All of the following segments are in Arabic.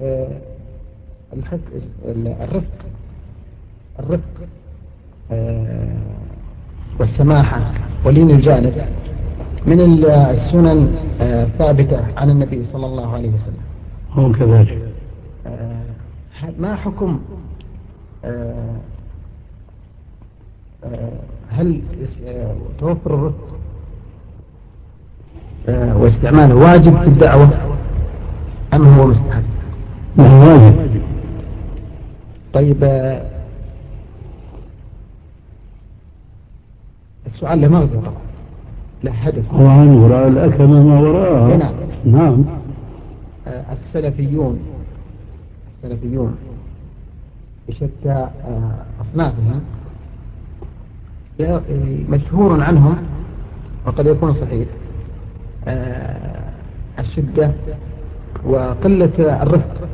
الرفق والسماحة ولين الجانب من السنن الثابتة عن النبي صلى الله عليه وسلم. هو كذلك. ما حكم هل توفر الرفق واستعماله واجب في الدعوة أم هو مستحب؟ واجب. طيب السؤال له مغزى طبعا، لا هدف. هو عن وراء الأكمة ما وراءها. نعم. نعم. السلفيون بشتى أصنافهم مشهور عنهم وقد يكون صحيح الشدة وقلة الرفق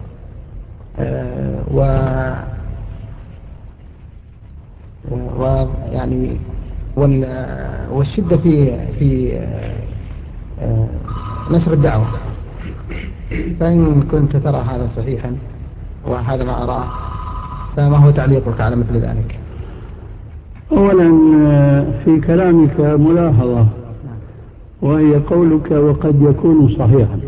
ويعني والشدة في نشر الدعوة. فإن كنت ترى هذا صحيحا وهذا ما أراه، فما هو تعليقك على مثل ذلك؟ أولا في كلامك ملاحظة، وهي قولك وقد يكون صحيحا.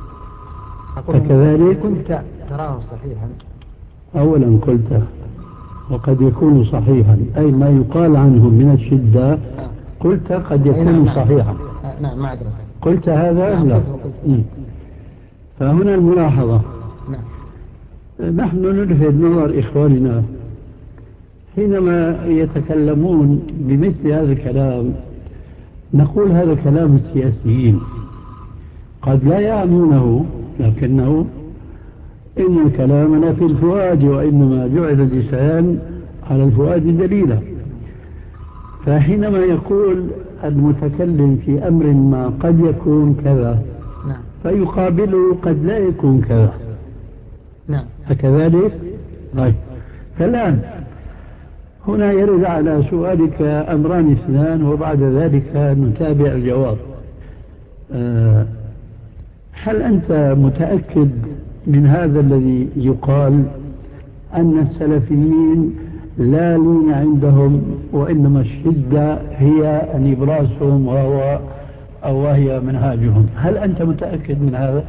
فكذلك كنت تراه صحيحا. أولا قلت وقد يكون صحيحا، أي ما يقال عنه من الشدة قلت قد يكون صحيحا. نعم ما أدري. قلت هذا لا. فهنا الملاحظة. نحن نلفت نظر إخواننا حينما يتكلمون بمثل هذا الكلام، نقول هذا كلام السياسيين قد لا يعنونه، لكنه إن كلامنا في الفؤاد، وإنما جعل اللسان على الفؤاد دليلا. فحينما يقول المتكلم في أمر ما قد يكون كذا، فيقابله قد لا يكون كذا. نعم. هكذلك. طيب فالآن هنا يرد على سؤالك أمران اثنان، وبعد ذلك نتابع الجواب. هل أنت متأكد من هذا الذي يقال أن السلفيين لا لين عندهم، وإنما الشدة هي نبراسهم وهي منهاجهم؟ هل أنت متأكد من هذا؟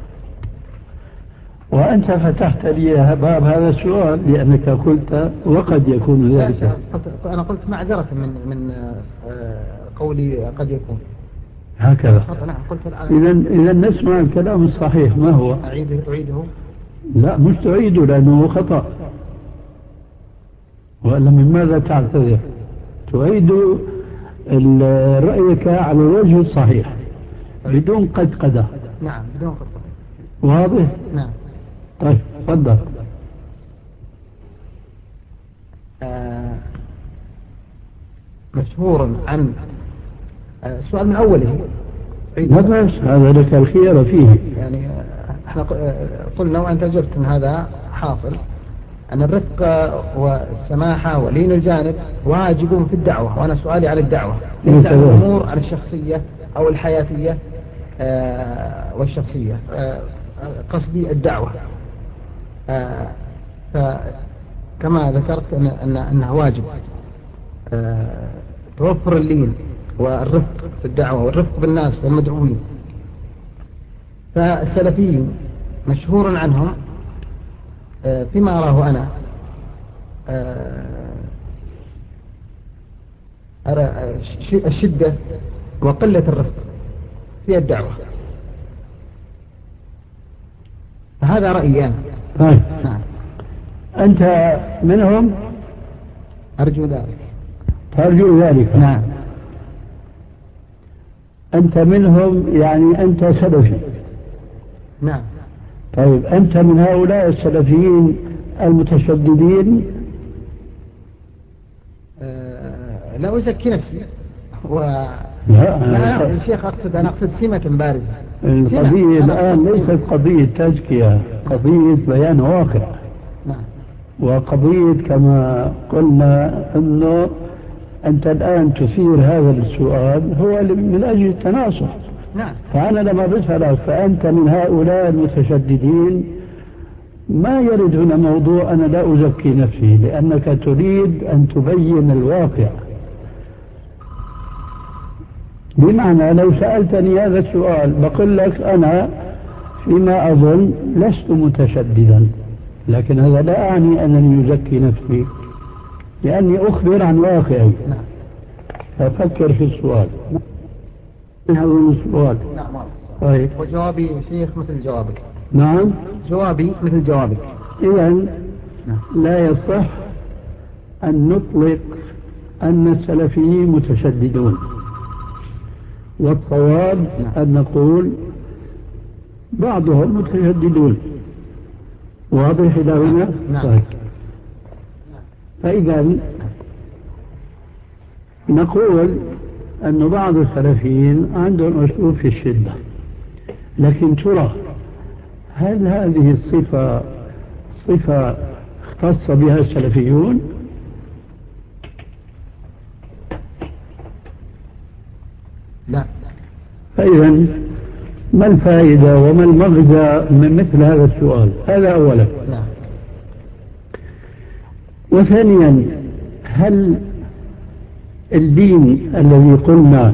وأنت فتحت لي باب هذا السؤال لأنك قلت وقد يكون ذلك. أنا قلت معذرة من قولي قد يكون هكذا. إذا نسمع الكلام الصحيح ما هو؟ أعيده؟ لا مش تعيده لأنه خطأ، وإلا من ماذا تعتذر؟ تعيد رأيك على الوجه الصحيح بدون قد. نعم بدون قد. واضح؟ نعم. طيب تفضل. مشهور عن السؤال من أوله. هذا لك الخيار فيه. يعني احنا قلنا وأنت أجبت أن هذا حاصل، أن الرفق والسماحة ولين الجانب واجب في الدعوة، وأنا سؤالي على الدعوة ليس عن الأمور عن الشخصية أو الحياتية والشخصية، قصدي الدعوة. فكما ذكرت أنه واجب توفر اللين والرفق في الدعوة والرفق بالناس والمدعوين. فالسلفيين مشهور عنهم فيما أراه أنا الشدة وقلة الرفق في الدعوة. فهذا رأيي أنا. نعم. أنت منهم؟ أرجو ذلك. ترجو ذلك؟ نعم. أنت منهم يعني أنت سلفي؟ نعم. طيب أنت من هؤلاء السلفيين المتشددين؟ لا أزكي نفسي لا الشيخ أنا أقصد سمة بارزة. القضية الآن ليست قضية تزكية، قضية بيان واقع. نعم. وقضية كما قلنا أنه أنت الآن تثير هذا السؤال هو من أجل التناصح. نعم. فأنا لما بسألك فأنت من هؤلاء المتشددين ما يرد هنا موضوع أنا لا أزكي نفسي، لأنك تريد أن تبين الواقع. بمعنى لو سألتني هذا السؤال بقول لك أنا فيما أظن لست متشددا، لكن هذا لا أعني أنني أزكي نفسي، لأني أخبر عن واقعي. ففكر في السؤال. هذا السؤال. نعم. طيب. وجوابي شيخ مثل جوابك. نعم. جوابي مثل جوابك. إذن لا يصح أن نطلق أن السلفيين متشددون، والصواب أن نقول بعضهم متشددون. واضح إلى هنا؟ نعم. فإذا نقول أن بعض السلفيين عندهم أسلوب في الشدة، لكن ترى هل هذه الصفة صفة اختص بها السلفيون؟ لا. فإذا ما الفائدة وما المغزى من مثل هذا السؤال؟ هذا أولا. لا. وثانيا، هل الدين الذي قلنا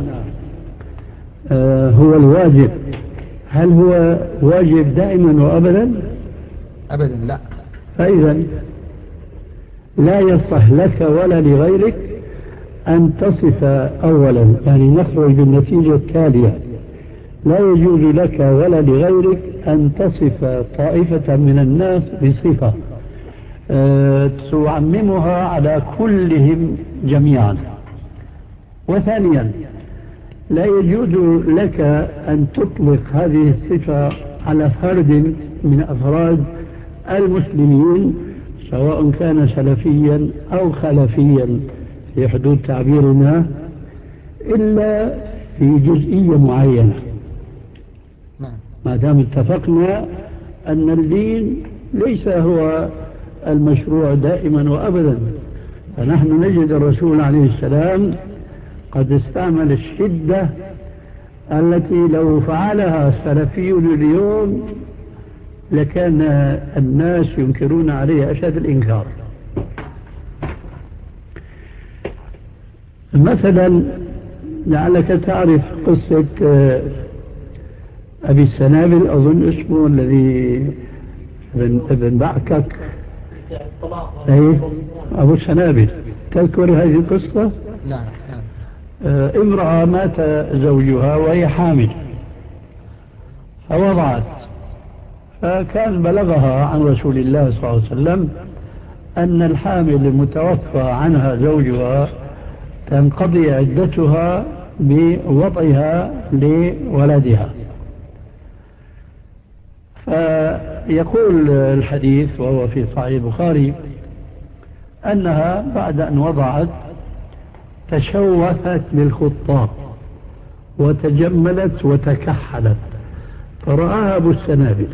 هو الواجب، هل هو واجب دائما وأبدا؟ أبدا لا. فإذا لا يصح لك ولا لغيرك أن تصف أولا، يعني نخرج بالنتيجة التالية: لا يجوز لك ولا لغيرك أن تصف طائفة من الناس بصفة تعممها على كلهم جميعا. وثانيا، لا يجوز لك أن تطلق هذه الصفة على فرد من أفراد المسلمين، سواء كان سلفيا أو خلفيا في حدود تعبيرنا، إلا في جزئية معينة. ما دام اتفقنا أن الدين ليس هو المشروع دائما وأبدا، فنحن نجد الرسول عليه السلام قد استعمل الشدة التي لو فعلها السلفي اليوم لكان الناس ينكرون عليه أشد الإنكار. مثلا لعلك تعرف قصة أبي السنابل، أظن اسمه، الذي ابن بعكك، أي أبو السنابل. تذكر هذه القصة؟ لا. امرأة مات زوجها وهي حامل فوضعت، فكان بلغها عن رسول الله صلى الله عليه وسلم أن الحامل المتوفى عنها زوجها تنقضي عدتها بوضعها لولدها. فيقول الحديث وهو في صحيح البخاري أنها بعد أن وضعت تشوفت للخطاب وتجملت وتكحلت، فرآها أبو السنابل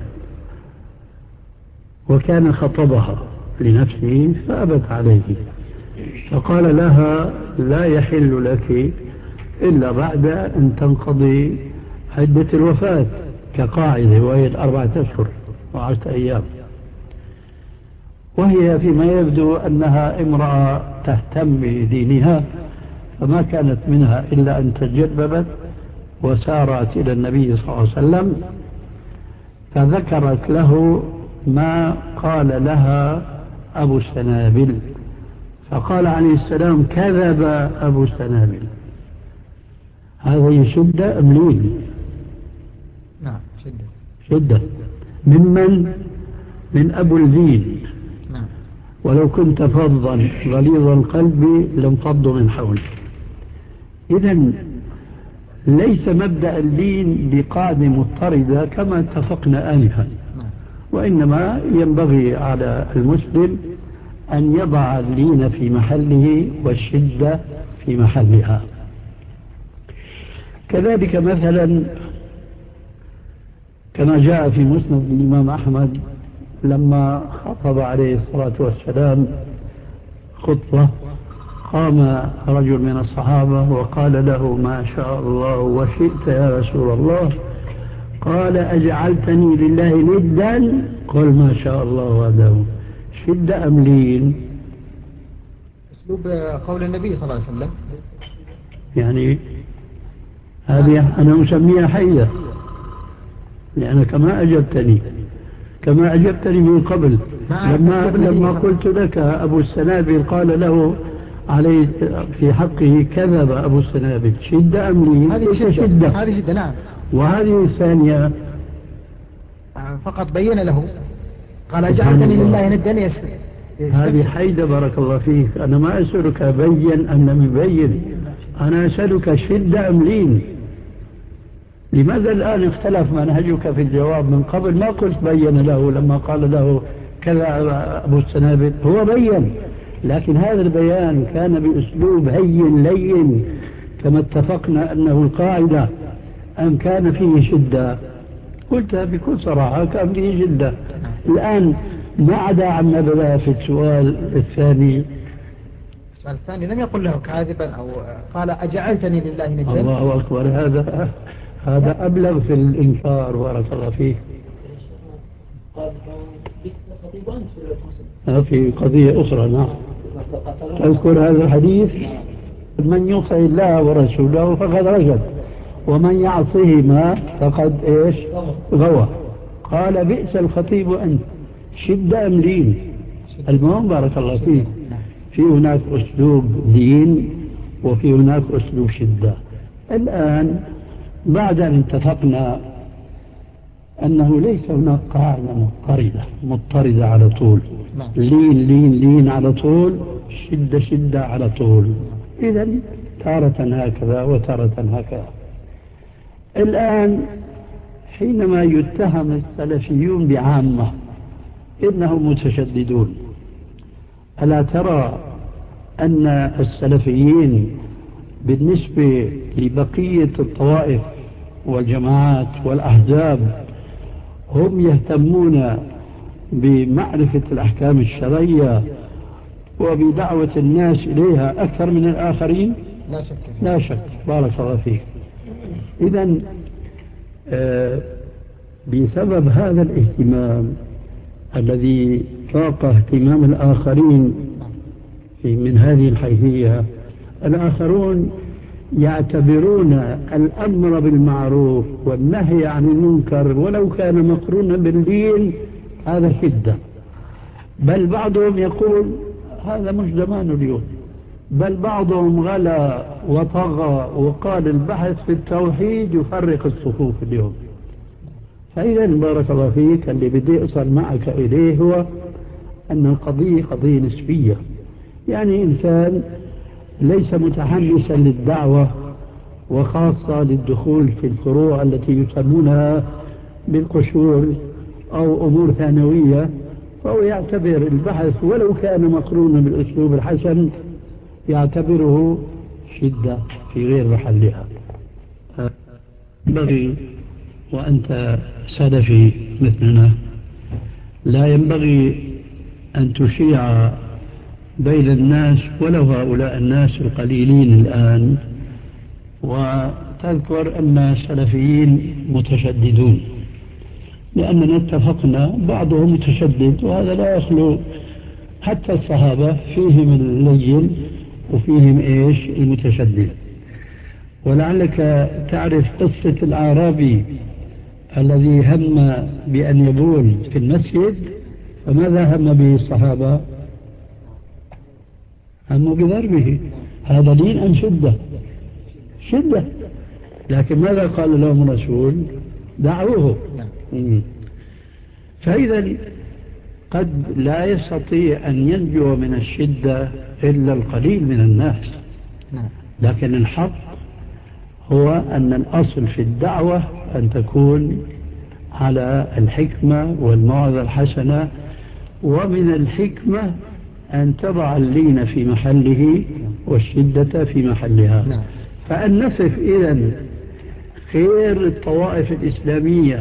وكان خطبها لنفسه فأبت عليه، فقال لها: لا يحل لك إلا بعد أن تنقضي عدة الوفاة كقاعدة، وهي 4 أشهر و10 أيام. وهي فيما يبدو أنها امرأة تهتم بدينها، فما كانت منها إلا أن تجببت وسارت إلى النبي صلى الله عليه وسلم، فذكرت له ما قال لها أبو السنابل، فقال عليه السلام: كذب أبو السنابل. هذه شدة أم لين؟ نعم شدة. من أبو اللين. نعم. ولو كنت فظا غليظ القلب لانفضوا من حولك. إذن ليس مبدأ اللين بقاعدة مضطردة كما اتفقنا آنفا، وإنما ينبغي على المسلم أن يضع اللين في محله والشدة في محلها. كذلك مثلا كما جاء في مسند الإمام أحمد لما خطب عليه الصلاة والسلام خطبة، قام رجل من الصحابة وقال له: ما شاء الله وشئت يا رسول الله، قال أجعلتني لله ندا قل ما شاء الله وحده. شدة أم لين؟ أسلوب قول النبي صلى الله عليه وسلم. يعني هذه أنا أسميها حية، لأنك كما أجبتني من قبل لما قلت لك أبو السنابل قال له عليه في حقه كذب أبو السنابل. شدة أم لين؟ هذه شدة نعم. وهذه الثانية فقط بين له قال أجعلتني لله ندا. هذه حيدة بارك الله فيك. أنا ما أسألك بين أم لم يبين، أنا أسألك شدة أم لين. لماذا الآن اختلف منهجك في الجواب؟ من قبل ما قلت بين له لما قال له كذا أبو السنابل، هو بين، لكن هذا البيان كان بأسلوب هين لين كما اتفقنا أنه القاعدة، أم كان فيه شدة؟ قلتها بكل صراحة كان فيه شدة. الآن ما عدا عما بدأ في السؤال الثاني لم يقل له كاذبا أو قال أجعلتني لله ندا. الله أكبر، هذا أبلغ في الإنكار بارك الله فيه. في قضية أخرى نعم تذكر هذا الحديث: من يطع الله ورسوله فقد رشد ومن يعصهما فقد إيش غوى. قال بئس الخطيب أنت. شدة أم لين؟ المهم بارك الله فيه في هناك أسلوب دين وفي هناك أسلوب شدة. الآن بعد أن اتفقنا أنه ليس هناك قاعدة مضطردة على طول، لين على طول، شدة على طول، إذن تارة هكذا وتارة هكذا. الآن حينما يتهم السلفيون بعامة إنهم متشددون، ألا ترى أن السلفيين بالنسبة لبقية الطوائف والجماعات والأحزاب هم يهتمون بمعرفة الأحكام الشرعية وبدعوة الناس إليها أكثر من الآخرين؟ لا شك بارك الله فيك. إذن بسبب هذا الاهتمام الذي فاق اهتمام الآخرين من هذه الحيثية، الآخرون يعتبرون الأمر بالمعروف والنهي عن المنكر ولو كان مقرونا باللين هذا شدة. بل بعضهم يقول هذا مش زمان اليوم، بل بعضهم غلا وطغى وقال البحث في التوحيد يفرق الصفوف اليوم. فإذا بارك الله فيك اللي بدي أصل معك إليه هو أن القضية قضية نسبية، يعني إنسان ليس متحمسا للدعوة وخاصة للدخول في الفروع التي يسمونها بالقشور أو أمور ثانوية، فهو يعتبر البحث ولو كان مقرونا بالأسلوب الحسن يعتبره شدة في غير محلها. ينبغي وأنت سلفي مثلنا لا ينبغي أن تشيع بين الناس ولو هؤلاء الناس القليلين الآن وتذكر أن السلفيين متشددون، لأننا اتفقنا بعضهم متشدد وهذا لا يخلو، حتى الصحابة فيهم اللين وفيهم إيش المتشدد. ولعلك تعرف قصة الأعرابي الذي هم بأن يبول في المسجد، فماذا هم به الصحابة؟ هموا بضربه. هذا لين أم شدة؟ لكن ماذا قال لهم الرسول؟ دعوه. فإذا قد لا يستطيع أن ينجو من الشدة إلا القليل من الناس، لكن الحق هو أن الأصل في الدعوة أن تكون على الحكمة والموعظة الحسنة، ومن الحكمة أن تضع اللين في محله والشدة في محلها. فأن نصف إذن خير الطوائف الإسلامية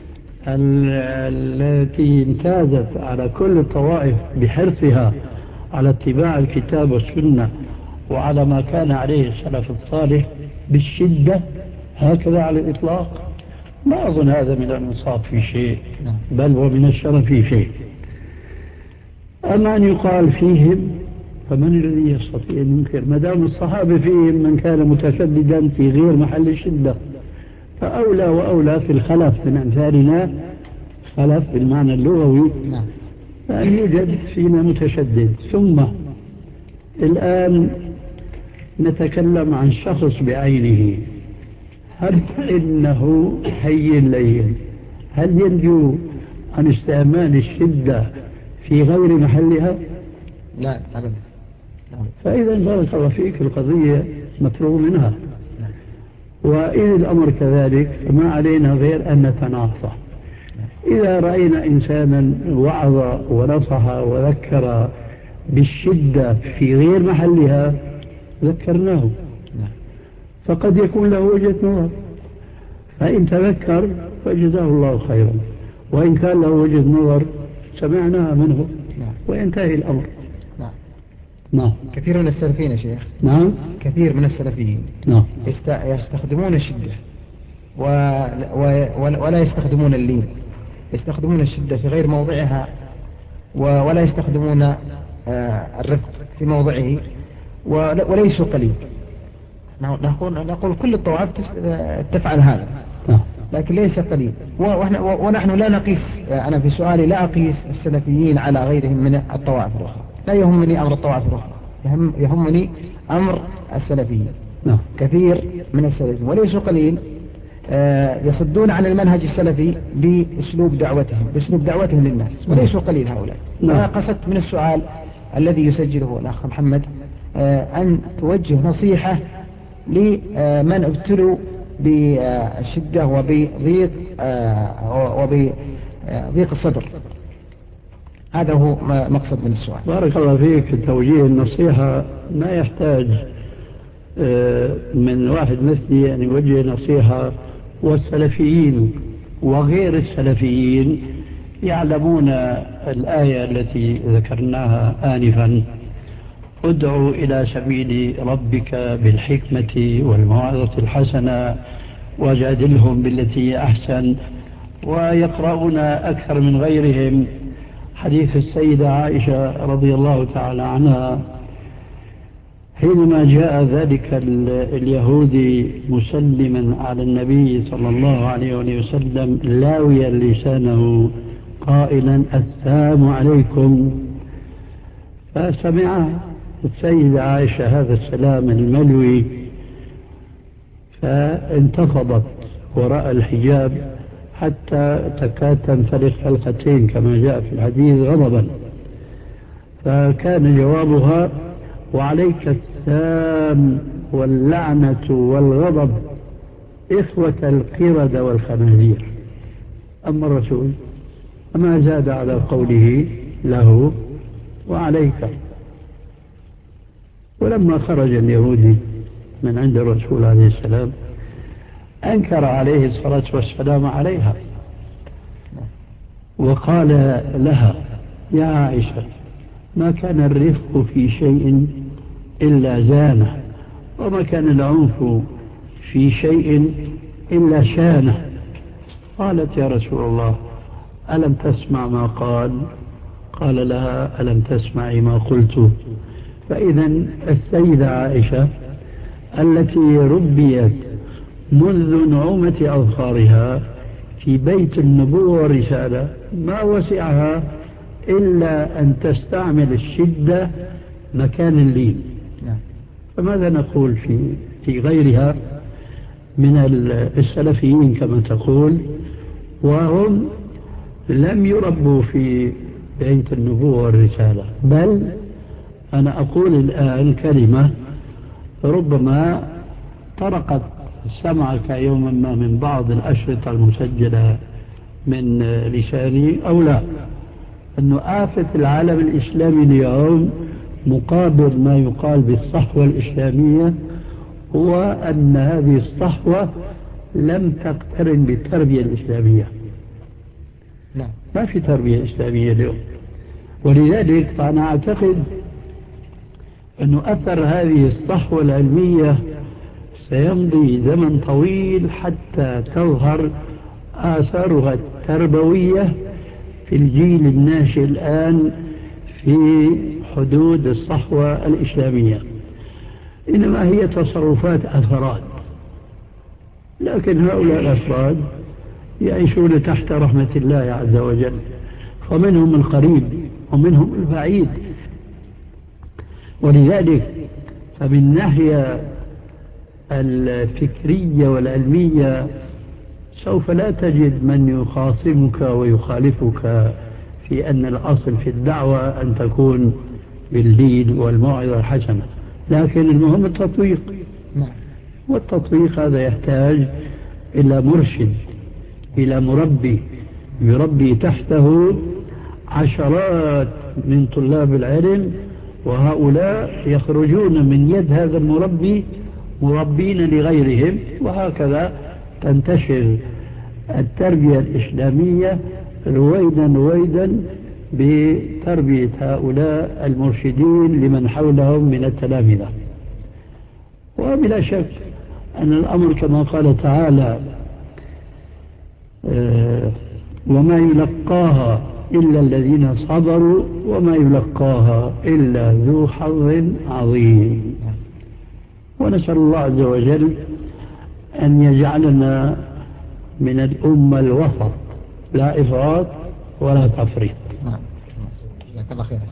التي امتازت على كل الطوائف بحرصها على اتباع الكتاب والسنة وعلى ما كان عليه السلف الصالح بالشدة هكذا على الإطلاق، ما أظن هذا من الإنصاف في شيء، بل ومن الشرف في شيء. أما أن يقال فيهم فمن الذي يستطيع أن ينكر؟ ما دام الصحابة فيهم من كان متشددا في غير محل الشدة، فأولى وأولى في الخلف من أمثالنا، خلف بالمعنى اللغوي، أن يوجد فينا متشدد. ثم الآن نتكلم عن شخص بعينه، هل إنه هين لين؟ هل ينجو عن استعمال الشدة في غير محلها؟ لا أبدا. فإذا بارك الله فيك القضية مفروغ منها، وإذا الأمر كذلك فما علينا غير أن نتناصح. إذا رأينا إنسانا وعظ ونصح وذكر بالشدة في غير محلها ذكرناه، فقد يكون له وجهة نظر، فإن تذكر فجزاه الله خيرا، وإن كان له وجهة نظر سمعناها منه وينتهي الأمر. نعم. كثير من السلفيين يا شيخ، نعم، كثير من السلفيين نعم يستخدمون الشدة ولا يستخدمون اللين، يستخدمون الشدة في غير موضعها ولا يستخدمون الرفق في موضعه، وليسوا قليل. نقول كل الطوائف تفعل هذا، لكن ليس قليل. ونحن لا نقيس، أنا في سؤالي لا أقيس السلفيين على غيرهم من الطوائف الأخرى، لا يهمني أمر الطوائف الأخرى، يهمني أمر السلفيين. كثير من السلفيين وليسوا قليل يصدون عن المنهج السلفي بأسلوب دعوتهم للناس، وليسوا قليل هؤلاء. قصدت من السؤال الذي يسجله الأخ محمد أن توجه نصيحة لمن ابتلوا بالشدة وبضيق الصدر. هذا هو مقصد من السؤال. بارك الله فيك. توجيه النصيحة ما يحتاج من واحد مثلي أن يوجه نصيحة، والسلفيين وغير السلفيين يعلمون الآية التي ذكرناها آنفا: ادعوا إلى سبيل ربك بالحكمة والموعظة الحسنة وجادلهم بالتي أحسن. ويقرؤون أكثر من غيرهم حديث السيدة عائشة رضي الله تعالى عنها حينما جاء ذلك اليهودي مسلما على النبي صلى الله عليه وسلم لاويا لسانه قائلا: السلام عليكم. فسمع السيدة عائشة هذا السلام الملوي فانتفضت وراء الحجاب حتى تكاد تنفرق حلقتين كما جاء في الحديث غضبا. فكان جوابها: وعليك السام واللعنة والغضب إخوة القردة والخنازير. أما الرسول أما زاد على قوله له وعليك. ولما خرج اليهودي من عند الرسول عليه السلام أنكر عليه الصلاة والسلام عليها وقال لها: يا عائشة، ما كان الرفق في شيء إلا زانه، وما كان العنف في شيء إلا شانه. قالت: يا رسول الله، ألم تسمع ما قال؟ قال لها: ألم تسمعي ما قلت؟ فإذا السيدة عائشة التي ربيت منذ نعومة أظفارها في بيت النبوة والرسالة ما وسعها إلا أن تستعمل الشدة مكان اللين. فماذا نقول في غيرها من السلفيين كما تقول، وهم لم يربوا في بيت النبوة والرسالة؟ بل أنا أقول الآن كلمة ربما طرقت سمعك يوما ما من بعض الأشرطة المسجلة من لساني أو لا، أنه آفة العالم الإسلامي اليوم مقابل ما يقال بالصحوة الإسلامية هو أن هذه الصحوة لم تقترن بالتربية الإسلامية. ما في تربية إسلامية اليوم. ولذلك فأنا أعتقد أنه أثر هذه الصحوة العلمية سيمضي زمن طويل حتى تظهر آثارها التربوية في الجيل الناشئ الآن في حدود الصحوة الإسلامية، إنما هي تصرفات أفراد، لكن هؤلاء الأفراد يعيشون تحت رحمة الله عز وجل، فمنهم القريب ومنهم البعيد. ولذلك فمن الناحية الفكرية والعلمية سوف لا تجد من يخاصمك ويخالفك في أن الأصل في الدعوة أن تكون باللين والموعظة الحسنة، لكن المهم التطبيق. والتطبيق هذا يحتاج إلى مرشد، إلى مربي يربي تحته عشرات من طلاب العلم، وهؤلاء يخرجون من يد هذا المربي مربين لغيرهم، وهكذا تنتشر التربية الإسلامية رويدا رويدا بتربية هؤلاء المرشدين لمن حولهم من التلامذة. وبلا شك أن الأمر كما قال تعالى وما يلقاها إلا الذين صبروا وما يلقاها إلا ذو حظ عظيم. ونسأل الله عز وجل أن يجعلنا من الأمة الوسط، لا إفراط ولا تفريط. جزاك الله خير.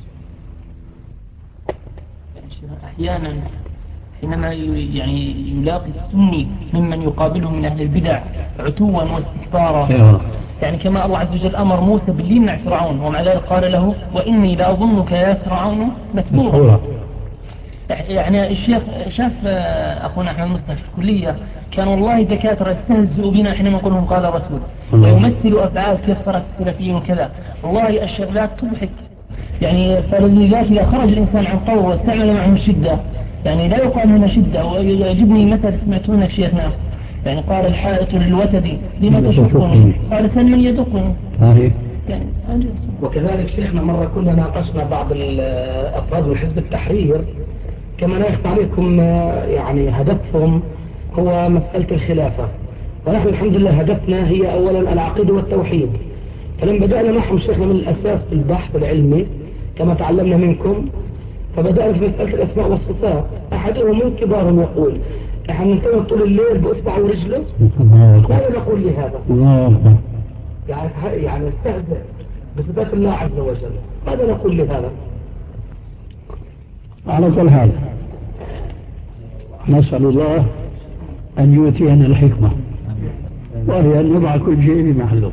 أحيانا حينما يلاقي السني ممن يقابله من أهل البدع عتوا واستكبارا، يعني كما الله عز وجل أمر موسى باللين مع فرعون، ومع ذلك قال له وإني لأظنك يا فرعون مثبورا. يعني الشيخ شاف أخونا أحمد مصطفى في الكلية كان والله دكاترة يستهزئوا بنا حينما نقول لهم قال الرسول، ويمثلوا أفعال كثرة السلفيين وكذا. والله الشغلات تضحك، يعني فلذلك إذا خرج الإنسان عن قوله واستعمل معهم الشدة، يعني لا يقال هنا شدة. ويعجبني مثل سمعتونه شيخنا، يعني قال الحائط للوتد لما تشقني، قال سلمن يدقني. يعني وكذلك شيخنا مرة كنا ناقشنا بعض الأفراد من حزب التحرير، كما لا يخفى عليكم يعني هدفهم هو مسألة الخلافة، ونحن الحمد لله هدفنا هي أولا العقيدة والتوحيد. فلما بدأنا معهم شيخنا من الأساس في البحث العلمي كما تعلمنا منكم، فبدأنا في مسألة الأسماء والصفات. أحدهم من كبارهم يقول نحن ننتظر طول الليل بأصبع ورجله، ماذا نقول لهذا؟ يعني نستهزئ بصفات الله عز وجل، ماذا نقول لهذا؟ على كل حال نسأل الله أن يؤتينا الحكمة، وهي أن نضع كل شيء بمحله.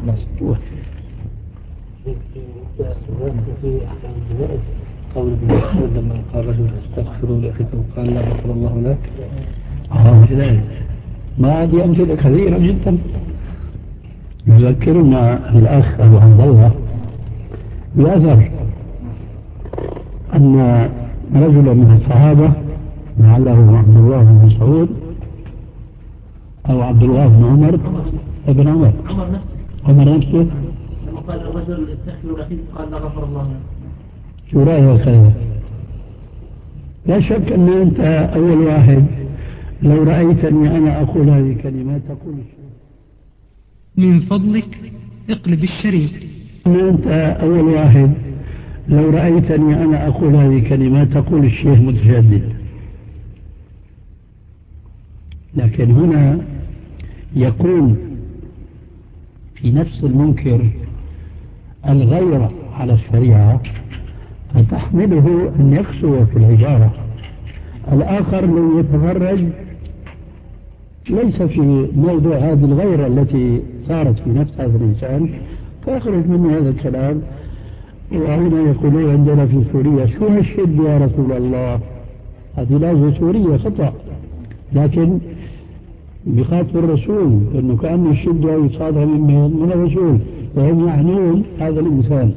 قول ابن مسعود لما قال رجل استغفروا لأخيكم قال لا غفر الله لك. ما عندي أمثلة كثيرة جدا. يذكرنا الأخ أبو عبد الله بأثر أن رجلا من الصحابة لعله عبد الله بن مسعود أو عبد الله بن عمر ابن عمر نفسه قال الرجل استغفروا لأخيكم قال لا غفر الله لك. شو رأيك خير؟ لا شك أن أنت أول واحد لو رأيتني أنا أقول هذه الكلمات تقول من فضلك اقلب الشريط. أنت أول واحد لو رأيتني أنا أقول هذه الكلمات تقول الشيخ متشدد. لكن هنا يكون في نفس المنكر الغيرة على الشريعة فتحمله أن يقسو في العبارة. الآخر لو يتفرج ليس في موضوع هذه الغيرة التي صارت في نفس هذا الإنسان فيخرج منه هذا الكلام. وهنا يقولون عندنا في سوريا شو هالشد يا رسول الله، هذه لازمة سورية خطأ، لكن بخاطب الرسول أنه كأن الشدة يصادها من الرسول وهم يعنون هذا الإنسان.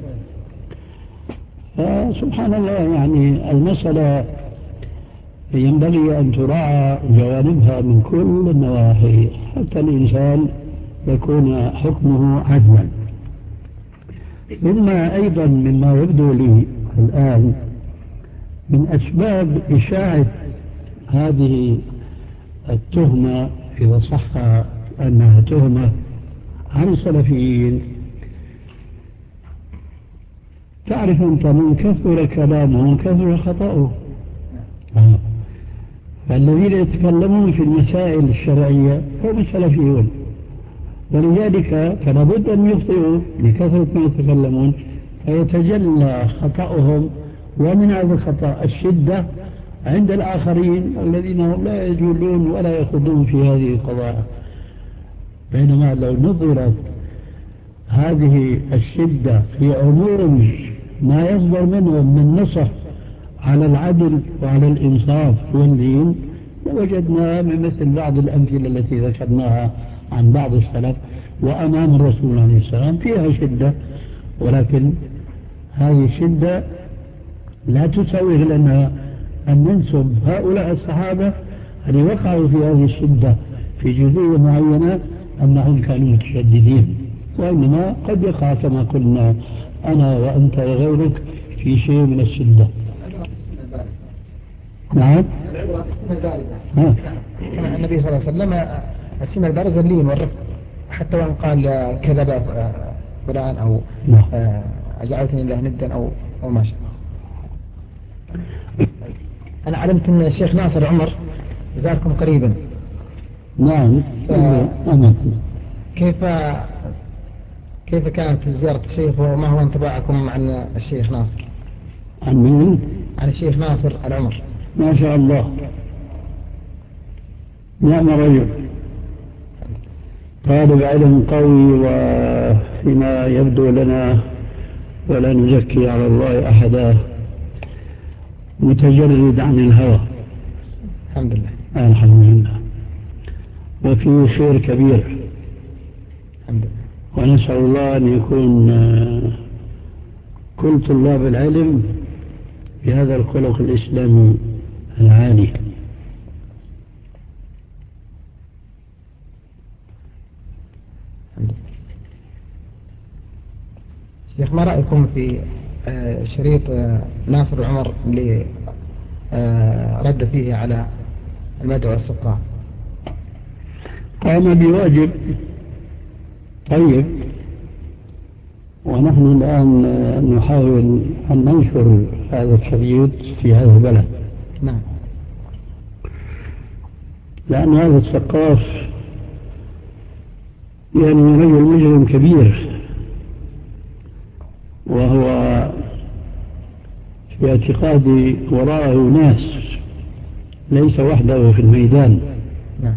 فسبحان الله، يعني المسألة ينبغي أن تراعى جوانبها من كل النواحي حتى الإنسان يكون حكمه عدلا. ثم أيضا مما يبدو لي الآن من أسباب إشاعة هذه التهمة إذا صح أنها تهمة عن السلفيين تعرف أنت من كثر كلامه من كثر خطأه. فالذين يتكلمون في المسائل الشرعية هم السلفيون، ولذلك فلا بد أن يخطئوا لكثرة ما يتكلمون فيتجلى خطأهم، ومن هذا الخطأ الشدة عند الآخرين الذين هم لا يجولون ولا يخوضون في هذه القضايا. بينما لو نظرت هذه الشدة في عموم ما يصدر منهم من نصح على العدل وعلى الإنصاف والدين لوجدنا من مثل بعض الأمثلة التي ذكرناها عن بعض السلف وأمام الرسول عليه السلام فيها شدة، ولكن هذه الشدة لا تسوغ لنا أن ننسب هؤلاء الصحابة الذين وقعوا في هذه الشدة في جزئية معينة أنهم كانوا متشددين، وإنما قد يقع كما قلنا أنا وأنت وغيرك في شيء من الشدة. نعم. كما النبي صلى الله عليه وسلم السمة البارزة اللين والرفق، حتى وإن قال كذب فلان أو أجعلتني الله ندا أو ما شاء. أنا علمت أن الشيخ ناصر عمر زاركم قريبا. نعم. كيف كانت زيارة الشيخ وما هو انطباعكم عن الشيخ ناصر؟ عن مين؟ عن الشيخ ناصر العمر. ما شاء الله، نعم رجل، طالب علم قوي، وفيما يبدو لنا ولا نزكي على الله أحدا متجرد عن الهوى. الحمد لله. الحمد لله، وفيه خير كبير الحمد لله، ونسأل الله أن يكون كل طلاب العلم بهذا الخلق الإسلامي العالي. شيخ، ما رأيكم في شريط ناصر العمر اللي رد فيه على المدعو السقاء؟ قام بواجب طيب، ونحن الآن نحاول أن ننشر هذا الشريط في هذا البلد. نعم. لأن هذا السقاف يعني رجل مجرم كبير، وهو في اعتقادي وراءه ناس، ليس وحده في الميدان. نعم.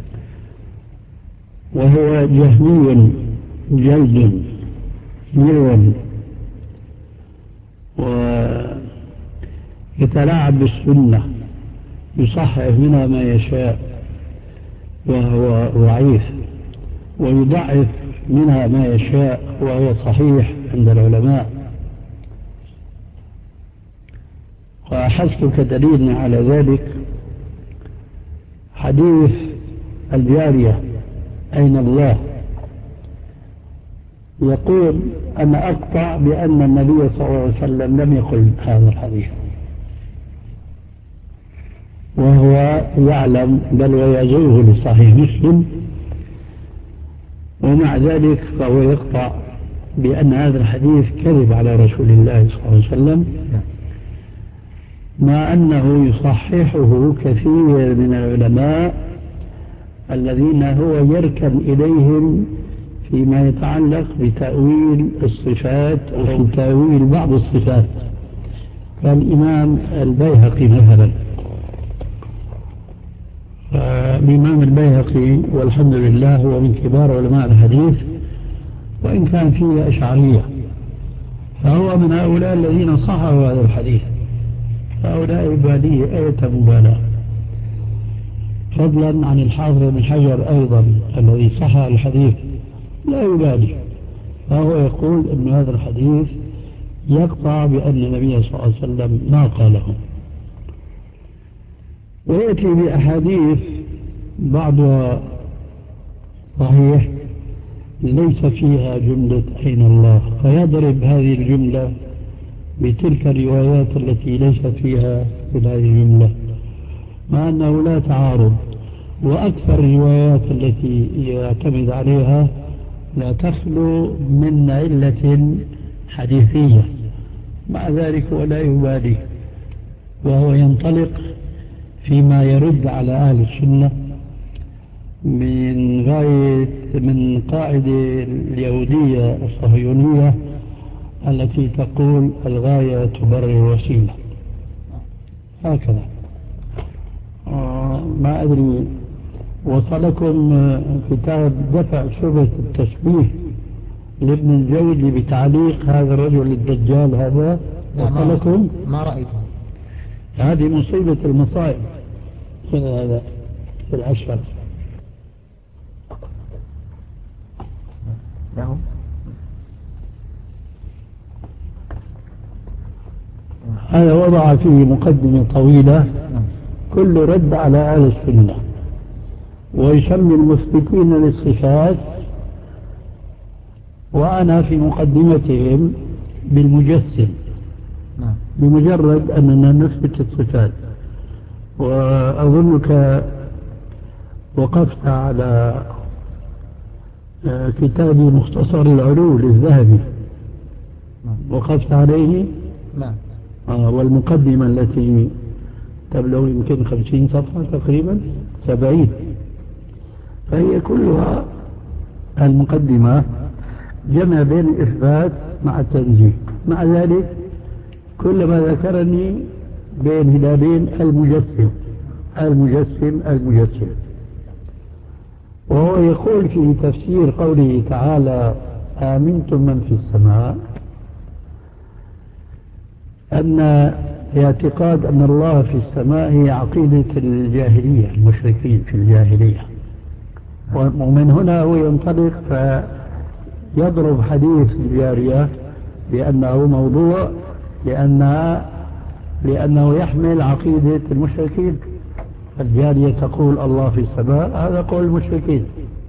وهو جهمي جلد ملون، ويتلاعب بالسنة، يصحح منها ما يشاء وهو ضعيف، ويضعف منها ما يشاء وهو صحيح عند العلماء. وأحس كدليل على ذلك حديث الجارية أين الله، يقول أنا أقطع بأن النبي صلى الله عليه وسلم لم يقل هذا الحديث، وهو يعلم بل ويزوه لصحيح مسلم، ومع ذلك فهو يقطع بأن هذا الحديث كذب على رسول الله صلى الله عليه وسلم، مع أنه يصححه كثير من العلماء الذين هو يركن إليهم فيما يتعلق بتأويل الصفات أو تأويل بعض الصفات، كالإمام البيهقي مثلا. الإمام البيهقي والحمد لله هو من كبار علماء الحديث، وإن كان فيه أشعرية، فهو من هؤلاء الذين صححوا هذا الحديث. هؤلاء بالية آية مبالاة، فضلا عن الحافظ بن حجر أيضا الذي صحح الحديث لا يبالي، فهو يقول أن هذا الحديث يقطع بأن النبي صلى الله عليه وسلم ما قاله، ويأتي بأحاديث بعضها صحيح ليس فيها جملة أين الله، فيضرب هذه الجملة بتلك الروايات التي ليست فيها هذه الجملة، مع أنه لا تعارض. وأكثر الروايات التي يعتمد عليها لا تخلو من علة حديثية، مع ذلك ولا يبالي، وهو ينطلق فيما يرد على أهل السنة من قاعدة اليهودية الصهيونية التي تقول الغاية تبرر الوسيلة، هكذا. ما أدري وصلكم كتاب دفع شبهة التشبيه لابن الجوزي بتعليق هذا الرجل الدجال هذا؟ وصلكم؟ ما رأيته. هذه مصيبة المصائب هذا في الأشهر. له هذا وضع فيه مقدمة طويلة كل رد على أهل السنة، ويسمي المثبتين للصفات، وأنا في مقدمتهم بالمجسم بمجرد أننا نثبت الصفات. وأظنك وقفت على كتاب مختصر العلو للذهبي، وقفت عليه. نعم. والمقدمة التي تبلغ يمكن 50 صفحة تقريبا 70، فهي كلها المقدمة جمع بين الإثبات مع التنزيه. مع ذلك كلما ذكرني بين هلالين المجسم المجسم المجسم. وهو يقول في تفسير قوله تعالى آمنتم من في السماء أن اعتقاد أن الله في السماء هي عقيدة الجاهلية، المشركين في الجاهلية. ومن هنا هو ينطلق فيضرب حديث الجارية بأنه موضوع لأنه يحمل عقيدة المشركين. الجارية تقول الله في السماء، هذا قول المشركين.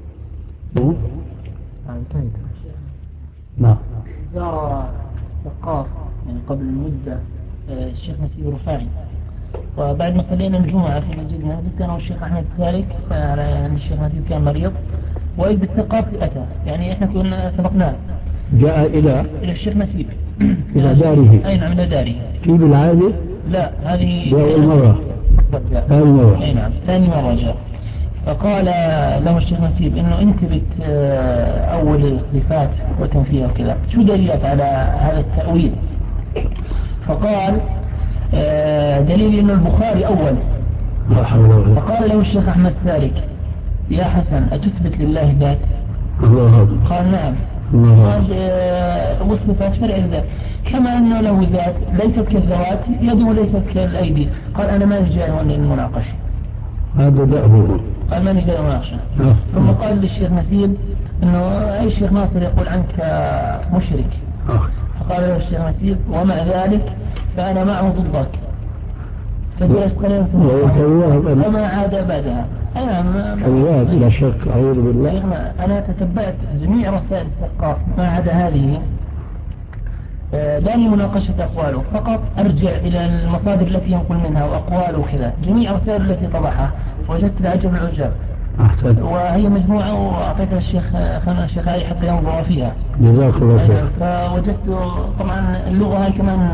نعم. زار ثقاف يعني قبل مدة الشيخ نسيب رفاعي، وبعد ما صلينا الجمعة في مسجدنا كان الشيخ أحمد ثالث، الشيخ نسيب كان مريض، وإذ الثقاف أتى، يعني إحنا كنا سبقناه، جاء إلى الشيخ نسيب إلى داره. أي نعم، إلى داره. في بالعادة؟ لا، هذه أول مرة. ثاني مرة. أي نعم، ثاني مرة جاء. فقال له الشيخ نسيب إنه أنت أول الصفات وتنفيها وكذا، شو دليلك على هذا التأويل؟ فقال دليل إنه البخاري أول. فقال له الشيخ أحمد سالك يا حسن أتثبت لله ذات؟ قال نعم. قال والصفات فرع الذات، كما أنه له ذات ليست كالذوات، يده ليست كالأيدي. قال أنا ما نجي المناقشة، هذا دأبه. قال ما نجي المناقشة. ثم قال للشيخ نسيب إنه أي الشيخ ناصر يقول عنك مشرك. فقال له الشيخ نسيب ومع ذلك فأنا معه ضدك، فجلس قليلا وما عاد بعدها. كذاب لا شك، أعوذ بالله. أنا تتبعت جميع رسائل الثقاف ما عدا هذه، لا لمناقشة أقواله، فقط أرجع إلى المصادر التي ينقل منها وأقواله وكذا. جميع الرسائل التي طبعها وجدت العجب العجاب. أحسن. وهي مجموعة وأعطيتها الشيخ علي حتى ينظر فيها. جزاك الله خير. فوجدت طبعا اللغة هاي كمان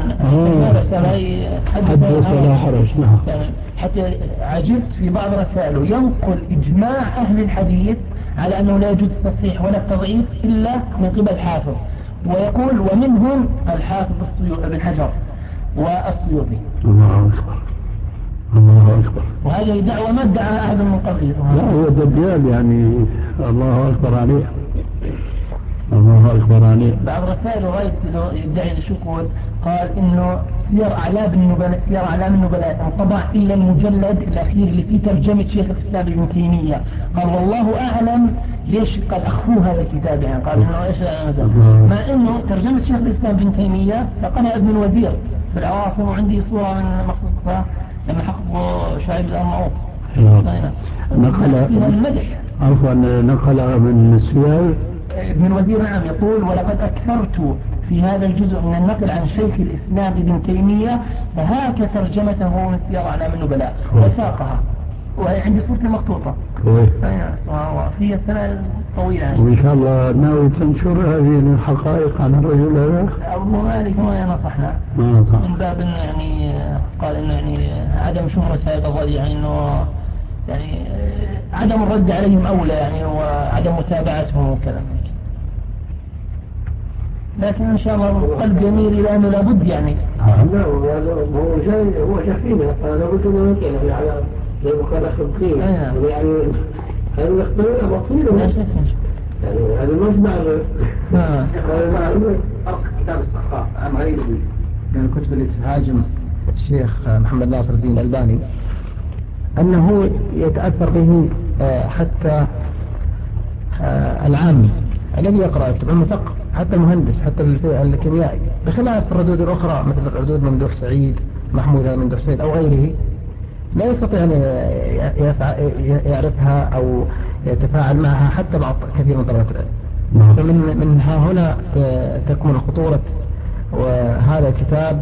حدث ولا حرج. حتى عجبت في بعض رسائله ينقل إجماع أهل الحديث على أنه لا يجوز التصحيح ولا التضعيف إلا من قبل حافظ، ويقول ومنهم الحافظ ابن حجر والسيوطي. الله أكبر، الله أكبر. وهذه دعوة ما ادعى أحد من قبله. لا هو دجال يعني، الله أكبر عليه، الله أكبر عليه. بعض رسائله غاية يدعي الشكور، قال إنه سير أعلام النبلاء انطبع إلا المجلد الأخير اللي فيه ترجمة شيخ الإسلام ابن تيمية. قال والله أعلم ليش قال أخفوا هذا الكتاب، يعني قال إنه إيش مع إنه ترجمة شيخ الإسلام ابن تيمية لقناة ابن الوزير في العواصم، وعندي صورة من مخصوصة لما حققوا شعيب الأرناؤوط. نقل المدح عفوا نقل من السير ابن الوزير. نعم، يقول ولقد أكثرت في هذا الجزء من النقل عن شيخ الإسلام ابن تيمية، فهاك ترجمته من سير أعلام النبلاء وساقها، وهي عندي صورة مخطوطة. كويس. وفي سنة طويلة يعني. وإن شاء الله ناوي تنشر هذه الحقائق عن الرجل هذا؟ أبو مالك ما نصحنا من باب إنه يعني قال إنه يعني عدم شهرة هذا الرجل، يعني إنه يعني عدم الرد عليهم أولى يعني، وعدم متابعتهم وكذا. لكن إن شاء الله القلب يميل إلى أنه لابد يعني. لا هو شايفينه لابد أنه يطلع على زي ما قال أخي بخير يعني هذا الاختبار مطلوب يعني هذا المجمع فرق كتاب الصحافة أم غيره من الكتب التي تهاجم الشيخ محمد ناصر الدين الألباني أنه يتأثر به حتى العامي الذي يقرأ يكتب المثقف، حتى المهندس، حتى الكيميائي، بخلاف الردود الأخرى مثل ردود ممدوح سعيد، محمود ممدوح سعيد أو غيره لا يستطيع أن يعرفها أو يتفاعل معها حتى بعض كثير من طلبة العلم. فمن ها هنا تكمن خطورة وهذا الكتاب،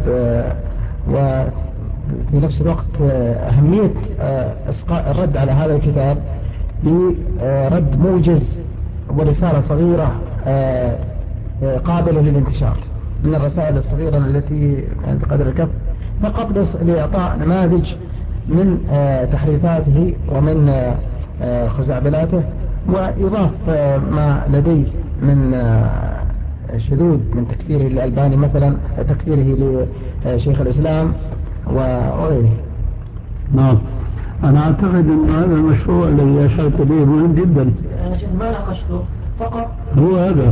وفي نفس الوقت أهمية الرد على هذا الكتاب برد موجز ورسالة صغيرة قابلة للانتشار من الرسائل الصغيرة التي كانت بقدر الكف، فقط لإعطاء نماذج من تحريفاته ومن خزعبلاته، وإضاف ما لديه من شذوذ من تكفيره للألباني مثلا، تكفيره لشيخ الإسلام وغيره. نعم، أنا أعتقد أن هذا المشروع الذي أشرت إليه مهم جدا. أنا شوف ما ناقشته فقط هو هذا.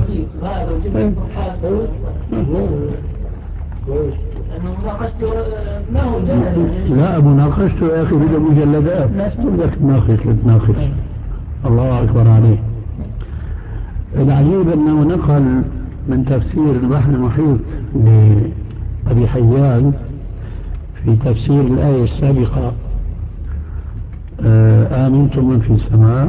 لا مناقشته يا أخي بدون مجلدات، لا بدك تناقش. الله أكبر عليه. العجيب أنه نقل من تفسير البحر المحيط لأبي حيان في تفسير الآية السابقة آمنتم من في السماء،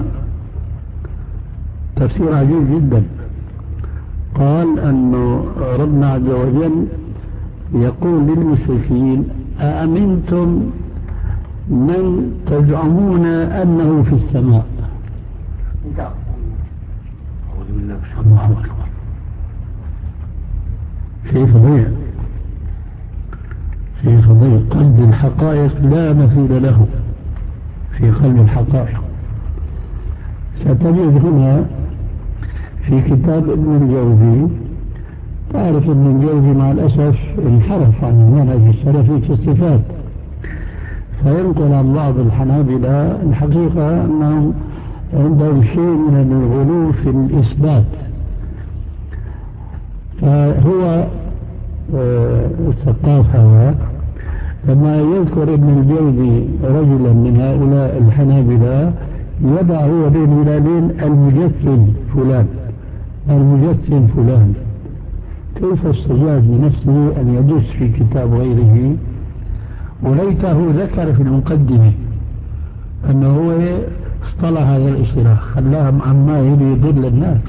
تفسير عجيب جدا. قال أنه ربنا عز وجل يقول للمشركين أأمنتم من تزعمون أنه في السماء. الله أكبر، شيء فظيع، شيء فظيع. قلب الحقائق لا مثيل له في قلب الحقائق. ستجد هنا في كتاب ابن الجوزي، تعرف ابن الجوزي مع الأسف انحرف عن المنهج السلفي في الصفات، فينقل عن بعض الحنابلة الحقيقة أنهم عندهم شيء من الغلو في الإثبات. فهو الثقاف هذا لما يذكر ابن الجوزي رجلا من هؤلاء الحنابلة يضع هو بين هلالين المجسم فلان، المجسم فلان. كيف استجاز لنفسه أن يدس في كتاب غيره؟ وليته ذكر في المقدمة أنه هو اصطلح هذا الاصطلاح، خلاهم عما يضل الناس.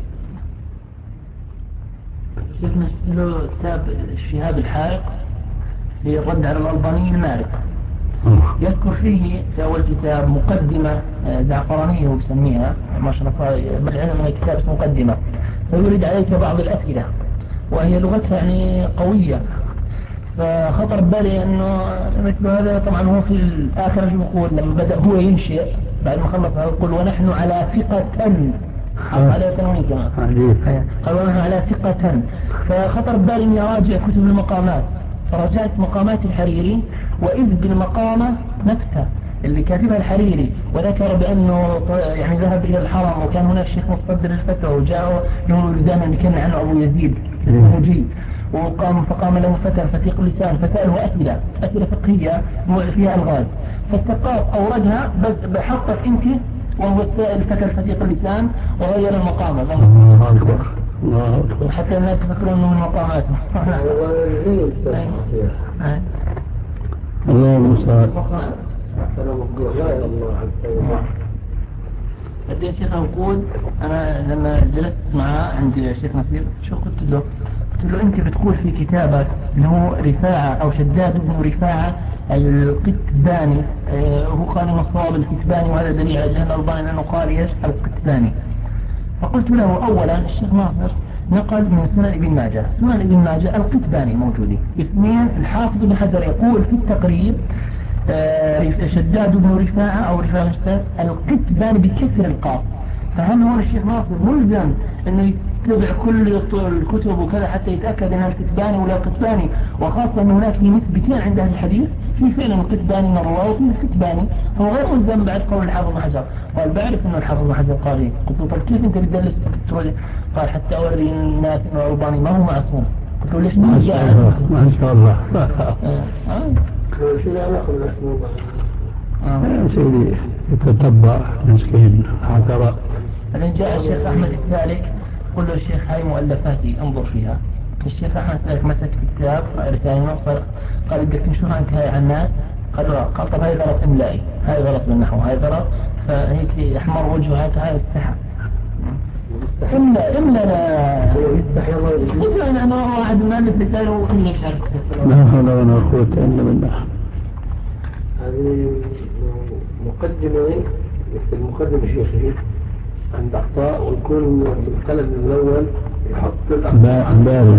شيخنا له كتاب الشهاب الحائق للرد على الألباني المارق، يذكر فيه في أول كتاب مقدمة زعفرانية وبسميها ما شاء الله، بالعلم من الكتاب مقدمة، فيريد عليك بعض الأسئلة وهي لغتها يعني قوية، فخطر بالي أنه مثل هذا. طبعا هو في الآخر يقول لما بدأ هو ينشئ بعد ما خلص يقول ونحن على ثقة، على تنوين كمان قال ونحن على ثقة. فخطر بالي أني أراجع كتب المقامات، فرجعت مقامات الحريري وإذ بالمقامة نفسها اللي كاتبها الحريري، وذكر بأنه يعني ذهب إلى الحرم وكان هناك شيخ مصدر الفتوى وجاءوا له ولدان اللي كان عنه أبو يزيد المجيد، فقام له فتى فتيق اللسان فسأله أسئلة فقهية فيها ألغاز، فالثقاف أوردها بس بحطت أنت وهو الفتى الفتيق اللسان وغير المقامة. الله أكبر، الله أكبر، حتى الناس يفكرون أنه من مقامات. الله المستعان. بدي الشيخ أقول أنا لما جلست معه عند الشيخ نصير شو قلت له؟ أنت بتقول في كتابك أنه رفاعة أو شداد بن رفاعة القتباني. هو قال إنه الصواب الكتباني، وهذا دليل على جهل الألباني لأنه قال إيش القتباني. فقلت له أولا الشيخ ناصر نقل من سنن ابن ماجه، سنن ابن ماجه القتباني موجودين. اثنين، الحافظ بن حجر يقول في التقريب شداد بن رفاعة أو رفاعة القتباني بكسر القاف. فهل هو الشيخ ناصر ملزم انه يتبع كل الكتب وكذا حتى يتأكد انها الكتباني ولا القتباني، وخاصة ان هناك في نسبتين عند اهل الحديث، في فعلا القتباني من الرواة وفي الكتباني، هو غير ملزم بعد قول الحافظ بن حجر. قال بعرف انه الحافظ بن حجر قال. قلت له طيب كيف انت بتدلس؟ قال حتى اوري الناس انه الألباني ما هو معصوم. قلت له ليش ما شاء الله ما شاء الله. شو علاقة بالأسماء؟ سيدي يتتبع مسكين هكذا. بعدين جاء الشيخ أحمد الثالث قل له الشيخ هاي مؤلفاتي انظر فيها. الشيخ أحمد الثالث مسك كتاب رسالة نصر، قال بدك تنشرها انت هاي على الناس؟ قال طب هاي غلط املائي، هاي غلط بالنحو، هاي غلط، فهيك احمر وجهه هاي استحى. املا قلت له انا واحد مؤلف رسالة واملا مش عارف. لا حول ولا قوة الا بالله. هذه مقدمة في المقدمة الشيخي عند أخطاء، ويكون بالقلم الأول يحط الأخطاء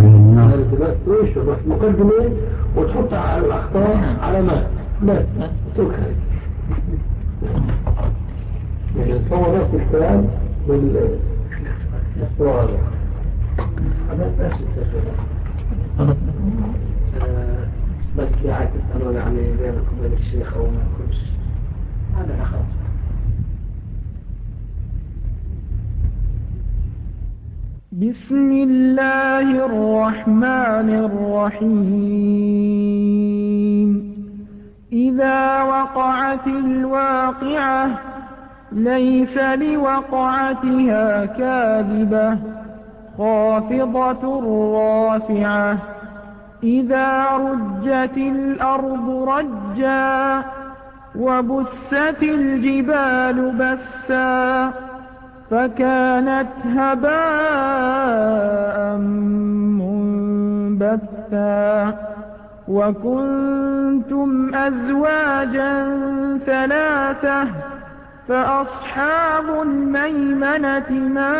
بس مقدمة وتحط على الأخطاء علامات بس تركها يعني تصور نفس الكلام بالصور هذا بس قاعد تسألون عن بينكم وبين الشيخ أو ما يكونش، هذا خلاص. بسم الله الرحمن الرحيم. إذا وقعت الواقعة ليس لوقعتها كاذبة خافضة رافعة. إذا رجت الأرض رجا وبست الجبال بسا فكانت هباء منبثا. وكنتم أزواجا ثلاثة فأصحاب الميمنة ما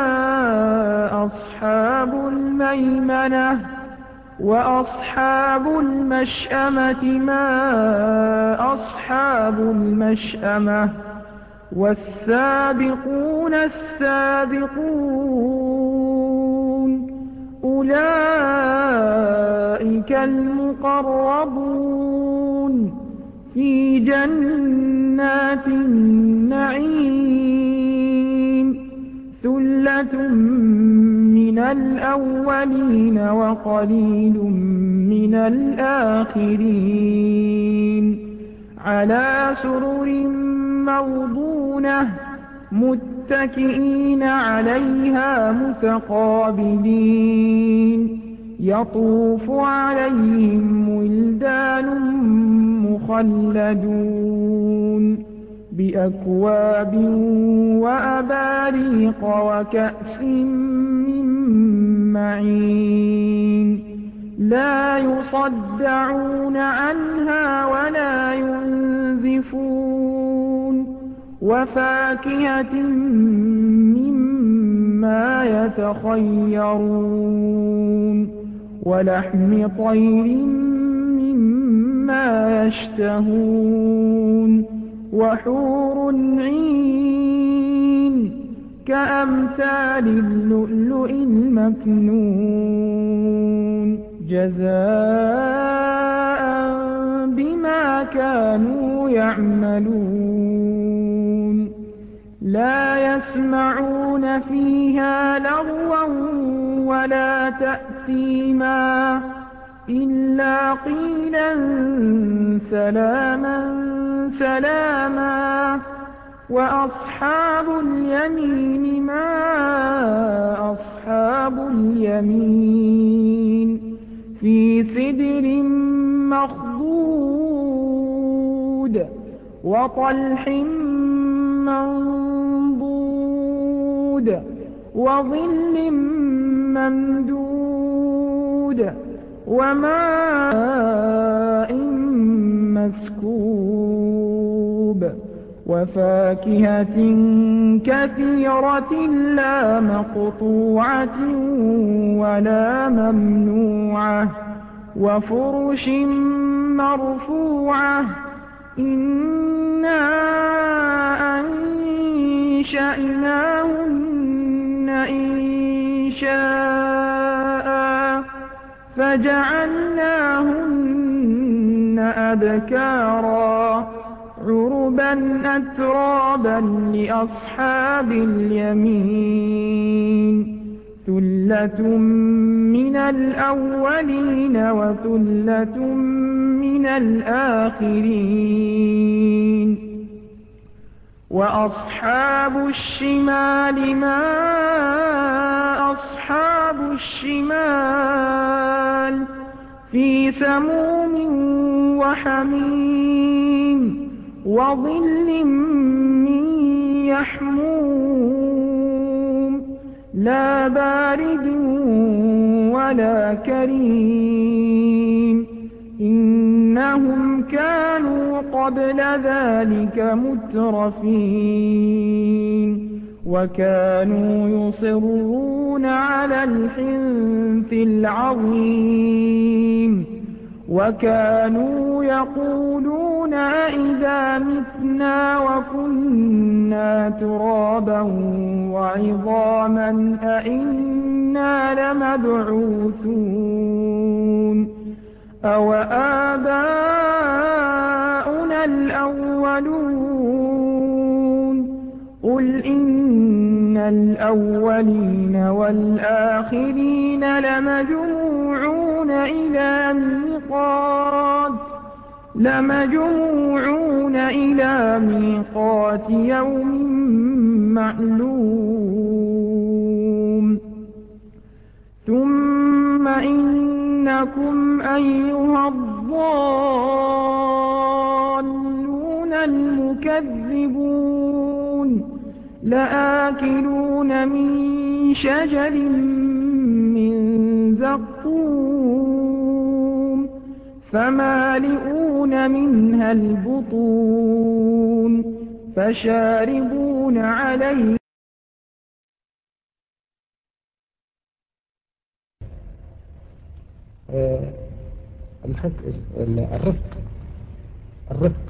أصحاب الميمنة وأصحاب المشأمة ما أصحاب المشأمة. والسابقون السابقون أولئك المقربون في جنات النعيم. ثلة من الأولين وقليل من الآخرين. على سرر موضونة متكئين عليها متقابلين. يطوف عليهم ولدان مخلدون بأكواب وأباريق وكأس من معين. لا يصدعون عنها ولا ينزفون. وفاكهة مما يتخيرون ولحم طير مما يشتهون. وحور عين كأمثال اللؤلؤ المكنون جزاء بما كانوا يعملون. لا يسمعون فيها لغوا ولا تأثيما إلا قيلا سلاما سلاما. وأصحاب اليمين ما أصحاب اليمين. في سدر مخضود وطلح منضود وظل ممدود وماء مسكوب وفاكهة كثيرة لا مقطوعة ولا ممنوعة وفرش مرفوعة إنا أنشأناهن إنشاء فجعلناهن أبكارا عربا أترابا لأصحاب اليمين ثلة من الأولين وثلة من الآخرين وأصحاب الشمال ما أصحاب الشمال في سموم وحميم وظل من يحموم لا بارد ولا كريم إنهم كانوا قبل ذلك مترفين وكانوا يصرون على الحنث العظيم وكانوا يقولون أئذا متنا وكنا ترابا وعظاما أئنا لمبعوثون أو آباؤنا الأولون قل إن الأولين والآخرين لمجموعون إلى ميقات يوم معلوم ثم إنكم أيها الضالون المكذبون لآكلون من شجر من زقوم فمالئون منها البطون فشاربون عليه الرفق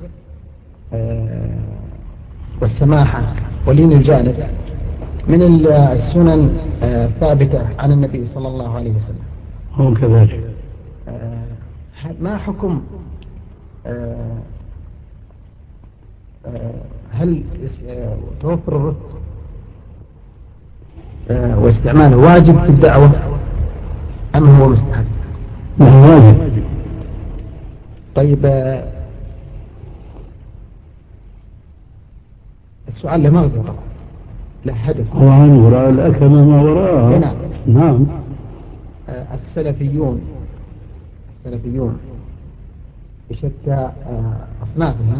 والسماحة ولين الجانب من السنن الثابتة عن النبي صلى الله عليه وسلم. هو كذلك. ما حكم هل توفر الرفق واستعماله واجب في الدعوة أم هو مستحب؟ واجب. طيب السؤال له مغزى طبعا لا هدف. هو عن وراء الأكمة ما وراءها. نعم. نعم. السلفيون بشتى أصنافهم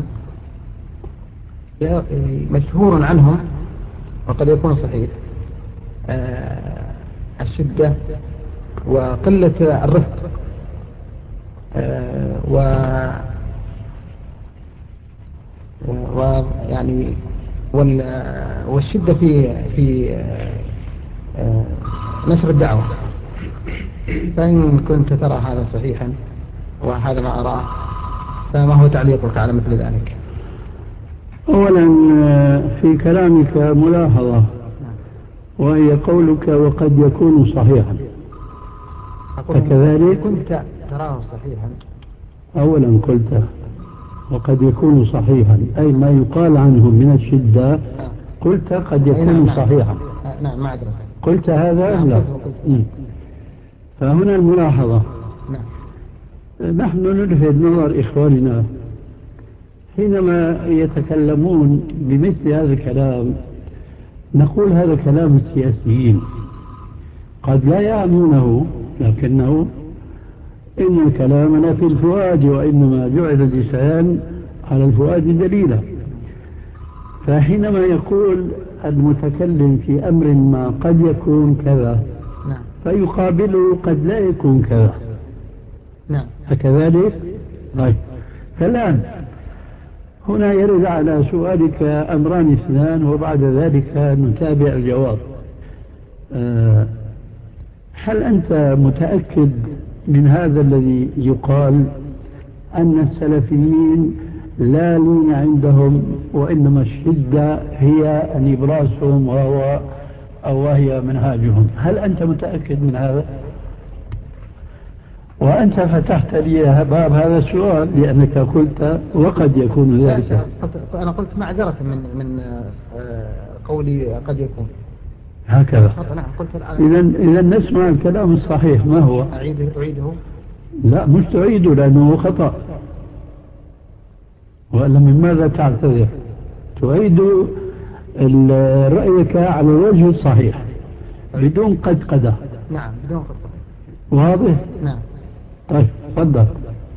مشهور عنهم وقد يكون صحيح الشدة وقلة الرفق ويعني والشدة في نشر الدعوة. فإن كنت ترى هذا صحيحا وهذا ما أراه فما هو تعليقك على مثل ذلك؟ أولا في كلامك ملاحظة وهي قولك وقد يكون صحيحا. فكذلك كنت تراه صحيحا. أولا قلت وقد يكون صحيحا أي ما يقال عنه من الشدة قلت قد يكون صحيحا. نعم ما أدرك. قلت هذا لا. فهنا الملاحظة. نحن نلفت نظر إخواننا حينما يتكلمون بمثل هذا الكلام نقول هذا كلام السياسيين قد لا يعنونه لكنه إن الكلام لا في الفؤاد وإنما جعل اللسان على الفؤاد دليلا. فحينما يقول المتكلم في أمر ما قد يكون كذا فيقابله قد لا يكون كذا. نعم. هكذلك؟ طيب فالآن هنا يرد على سؤالك أمران اثنان وبعد ذلك نتابع الجواب. هل أنت متأكد من هذا الذي يقال أن السلفيين لا لين عندهم وإنما الشدة هي أن يبراسهم وهي منهاجهم؟ هل أنت متأكد من هذا؟ وأنت فتحت لي باب هذا السؤال لأنك قلت وقد يكون ذلك. أنا قلت معذرة من قولي قد يكون هكذا. إذا نسمع الكلام الصحيح ما هو؟ أعيده؟ لا مش تعيده لأنه خطأ. وإلا من ماذا تعتذر؟ تعيد رأيك على الوجه الصحيح بدون قدقدة. نعم بدون قدقدة. واضح؟ نعم. طيب تفضل.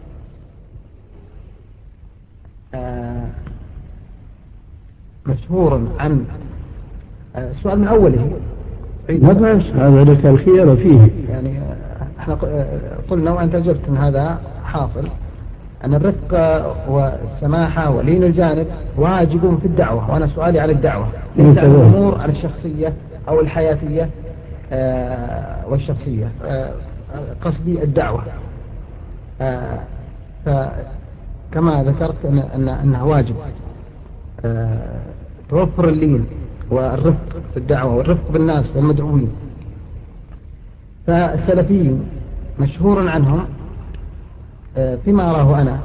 مشهور عن السؤال من أوله. هذا لك الخيار فيه. يعني احنا قلنا وأنت أجبت أن هذا حاصل، أن الرفق والسماحة ولين الجانب واجب في الدعوة، وأنا سؤالي على الدعوة ليس عن الأمور عن الشخصية أو الحياتية والشخصية، قصدي الدعوة. فكما ذكرت أنها واجب توفر اللين والرفق في الدعوة والرفق بالناس والمدعوين. فالسلفيين مشهور عنهم فيما أراه أنا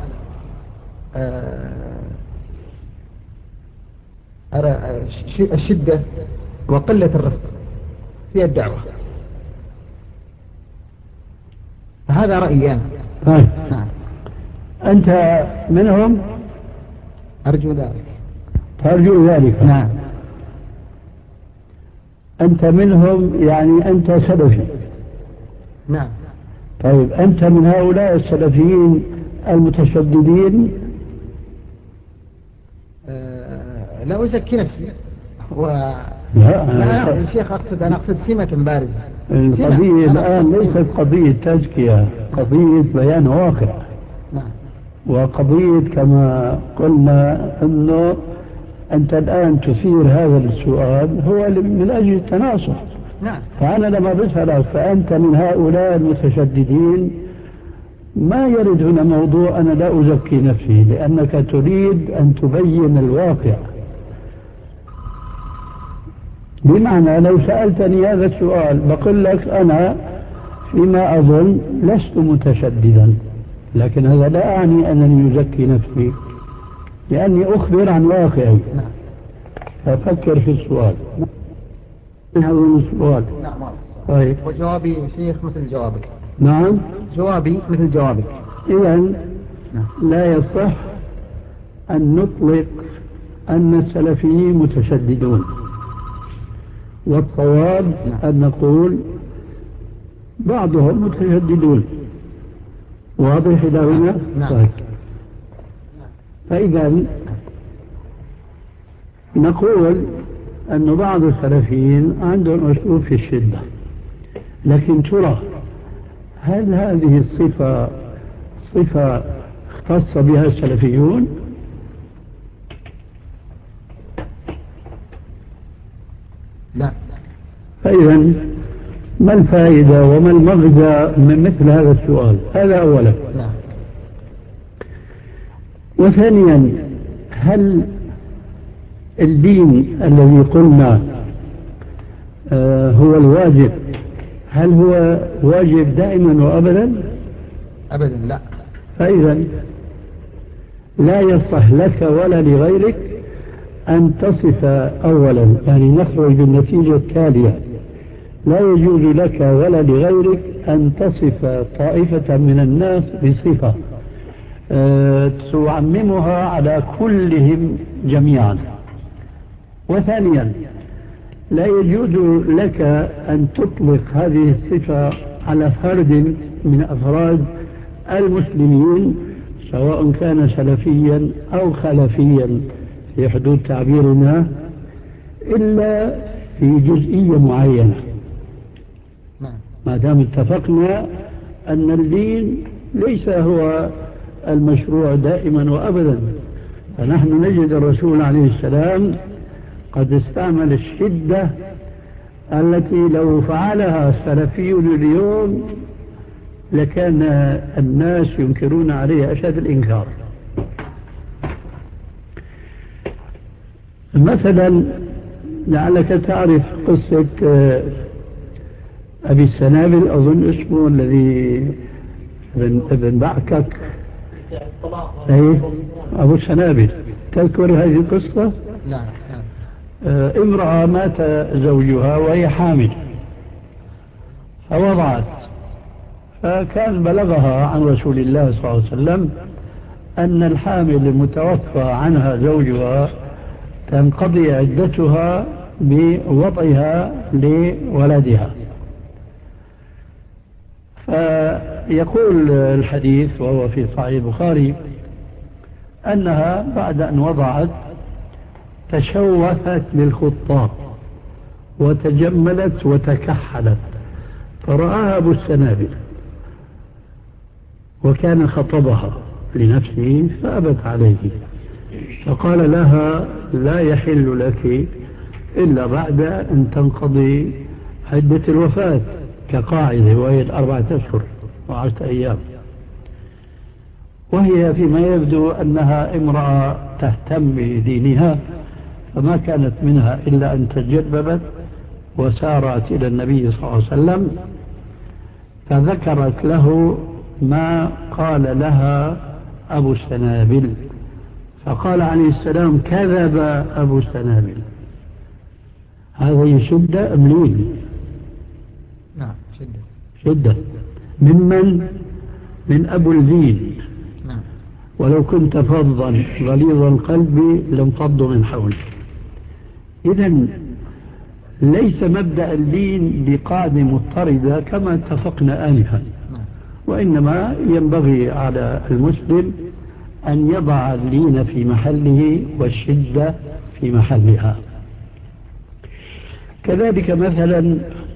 الشدة وقلة الرفق في الدعوة. هذا رأيي أنا. طيب. نعم. أنت منهم؟ أرجو ذلك. ترجو ذلك؟ نعم. أنت منهم يعني أنت سلفي؟ نعم. طيب أنت من هؤلاء السلفيين المتشددين؟ لا أزكي نفسي لا الشيخ أنا أقصد سمة بارزة. القضية الآن ليست قضية تزكية، قضية بيان واقع. نعم. وقضية كما قلنا أنه أنت الآن تثير هذا السؤال هو من أجل التناصح. نعم. فأنا لما بسألك فأنت من هؤلاء المتشددين، ما يرد هنا موضوع أنا لا أزكي نفسي، لأنك تريد أن تبين الواقع. بمعنى لو سألتني هذا السؤال بقول لك أنا فيما أظن لست متشددا، لكن هذا لا أعني أنني أزكي نفسي، لأني أخبر عن واقعي. ففكر في السؤال. هذا السؤال. نعم. طيب. وجوابي شيخ مثل جوابك. نعم. جوابي مثل جوابك. إذن لا يصح أن نطلق أن السلفيين متشددون، والصواب أن نقول بعضهم متشددون. واضح إلى هنا؟ نعم. فإذا نقول أن بعض السلفيين عندهم أسلوب في الشدة، لكن ترى هل هذه الصفة صفة اختص بها السلفيون؟ لا. فإذا ما الفائدة وما المغزى من مثل هذا السؤال؟ هذا أولا. نعم. وثانيا، هل الدين الذي قلنا هو الواجب، هل هو واجب دائما وأبدا؟ أبدا لا. فإذا لا يصح لك ولا لغيرك أن تصف أولا، يعني نخرج بالنتيجة التالية: لا يجوز لك ولا لغيرك أن تصف طائفة من الناس بصفة تعممها على كلهم جميعا. وثانيا، لا يجوز لك أن تطلق هذه الصفة على فرد من أفراد المسلمين، سواء كان سلفيا أو خلفيا في حدود تعبيرنا، إلا في جزئية معينة. ما دام اتفقنا أن الدين ليس هو المشروع دائما وأبدا. فنحن نجد الرسول عليه السلام قد استعمل الشدة التي لو فعلها السلفيون اليوم لكان الناس ينكرون عليه أشد الإنكار. مثلا لعلك تعرف قصة أبي السنابل، أظن اسمه الذي ابن بعكك، أي أبو السنابل، تذكر هذه القصة؟ نعم. امرأة مات زوجها وهي حامل فوضعت، فكان بلغها عن رسول الله صلى الله عليه وسلم أن الحامل المتوفى عنها زوجها تنقضي عدتها بوضعها لولدها. فيقول الحديث وهو في صحيح البخاري أنها بعد أن وضعت تشوفت بالخطاب وتجملت وتكحلت، فرآها أبو السنابل وكان خطبها لنفسه فأبت عليه، فقال لها لا يحل لك إلا بعد أن تنقضي عدة الوفاة كقاعدة، وهي 4 أشهر و10 أيام. وهي فيما يبدو أنها امرأة تهتم بدينها، فما كانت منها إلا أن تجببت وسارت إلى النبي صلى الله عليه وسلم، فذكرت له ما قال لها أبو السنابل، فقال عليه السلام كذب أبو السنابل. هذه شدة أم لين؟ نعم شدة. من أبو اللين. نعم. ولو كنت فظا غليظ القلب لانفضوا من حولك. إذن ليس مبدأ اللين بقاعدة مضطردة كما اتفقنا آنفا، وإنما ينبغي على المسلم أن يضع اللين في محله والشدة في محلها. كذلك مثلا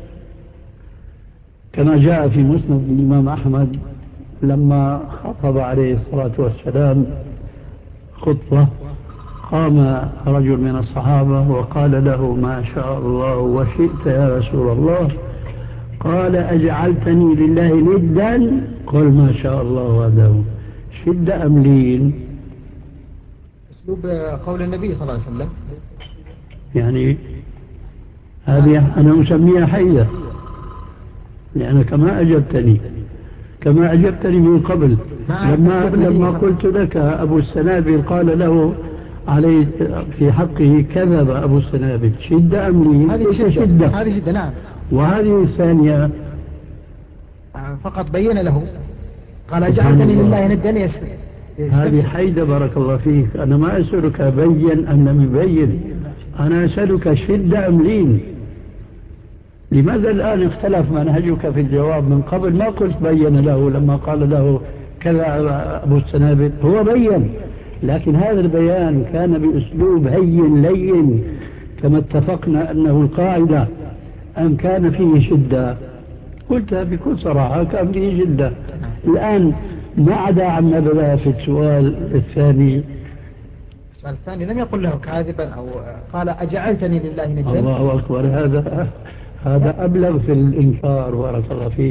كما جاء في مسند الإمام أحمد لما خطب عليه الصلاة والسلام خطبة، قام رجل من الصحابة وقال له ما شاء الله وشئت يا رسول الله، قال أجعلتني لله ندا؟ قل ما شاء الله وحده. شدة أم لين؟ أسلوب قول النبي صلى الله عليه وسلم، يعني هذه أنا أسميها حية، لأنك ما أجبتني من قبل لما قلت لك أبو السنابل قال له عليه في حقه كذب أبو السنابل. شدة أم لين؟ هذه شدة. نعم. وهذه الثانية فقط بين له قال أجعلتني لله ندا. هذه حيدة بارك الله فيك. أنا ما أسألك بين أم لم يبين، أنا أسألك شدة أم لين. لماذا الآن اختلف منهجك في الجواب؟ من قبل ما قلت بين له لما قال له كذا أبو السنابل، هو بين، لكن هذا البيان كان بأسلوب هين لين كما اتفقنا أنه القاعدة، أم كان فيه شدة؟ قلتها بكل صراحة كان فيه شدة. الآن ما عدا عن نبذة في السؤال الثاني لم يقل له كاذبا أو قال أجعلتني لله ندا. الله أكبر، هذا أبلغ في الإنكار بارك الله فيه.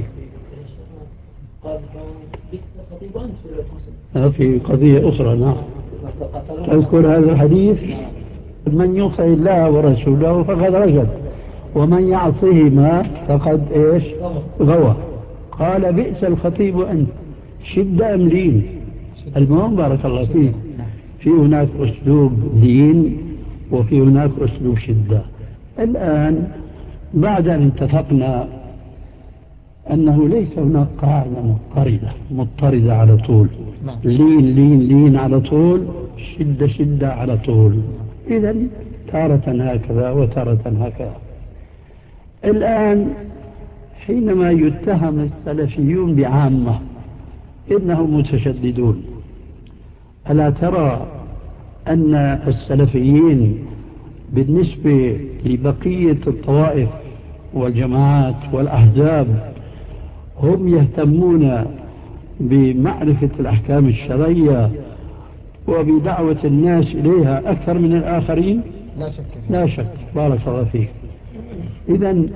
في قضية أخرى نعم تذكر هذا الحديث، من يطع الله ورسوله فقد رشد ومن يعصهما فقد إيش غوى. قال بئس الخطيب أنت. شدة أم لين؟ المهم بارك الله فيه في هناك أسلوب لين وفي هناك أسلوب شدة. الآن بعد أن اتفقنا أنه ليس هناك قاعدة مضطردة على طول، لين على طول، شدة على طول، إذن تارة هكذا وتارة هكذا. الآن حينما يتهم السلفيون بعامة إنهم متشددون، ألا ترى أن السلفيين بالنسبة لبقية الطوائف والجماعات والأحزاب هم يهتمون بمعرفة الأحكام الشرعية وبدعوة الناس إليها أكثر من الآخرين؟ لا شك. لا شك. بارك الله فيك. إذن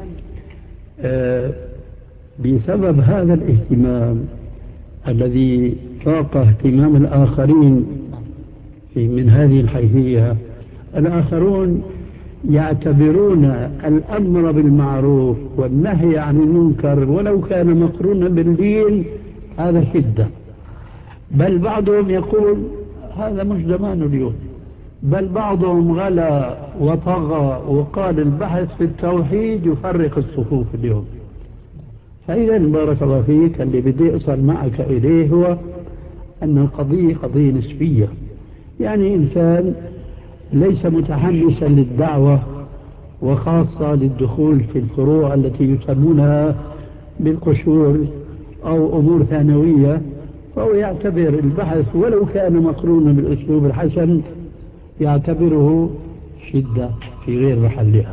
بسبب هذا الاهتمام الذي فاق اهتمام الآخرين من هذه الحيثية، الآخرون يعتبرون الأمر بالمعروف والنهي عن المنكر ولو كان مقرونا بالدين هذا شدة، بل بعضهم يقول هذا مش زمان اليوم، بل بعضهم غلا وطغى وقال البحث في التوحيد يفرق الصفوف اليوم. فإذا بارك الله فيك اللي بدي أصل معك إليه هو أن القضية قضية نسبية، يعني إنسان ليس متحمسا للدعوة وخاصة للدخول في الفروع التي يسمونها بالقشور أو أمور ثانوية، فهو يعتبر البحث ولو كان مقرونا بالأسلوب الحسن يعتبره شدة في غير محلها.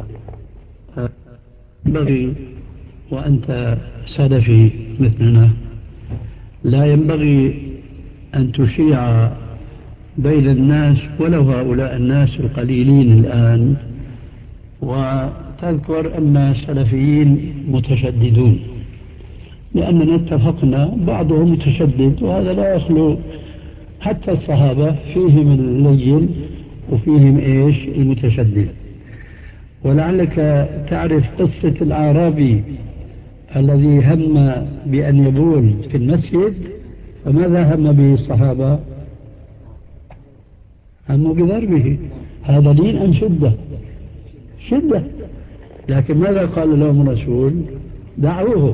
ينبغي وأنت سلفي مثلنا لا ينبغي أن تشيع بين الناس ولو هؤلاء الناس القليلين الآن وتذكر أن السلفيين متشددون، لأننا اتفقنا بعضهم متشدد وهذا لا يخلو، حتى الصحابة فيهم اللين وفيهم إيش المتشدد. ولعلك تعرف قصة الأعرابي الذي هم بأن يبول في المسجد، فماذا هم به الصحابة؟ هموا بضربه. هذا دين أم شدة؟ شدة. لكن ماذا قال لهم الرسول؟ دعوه.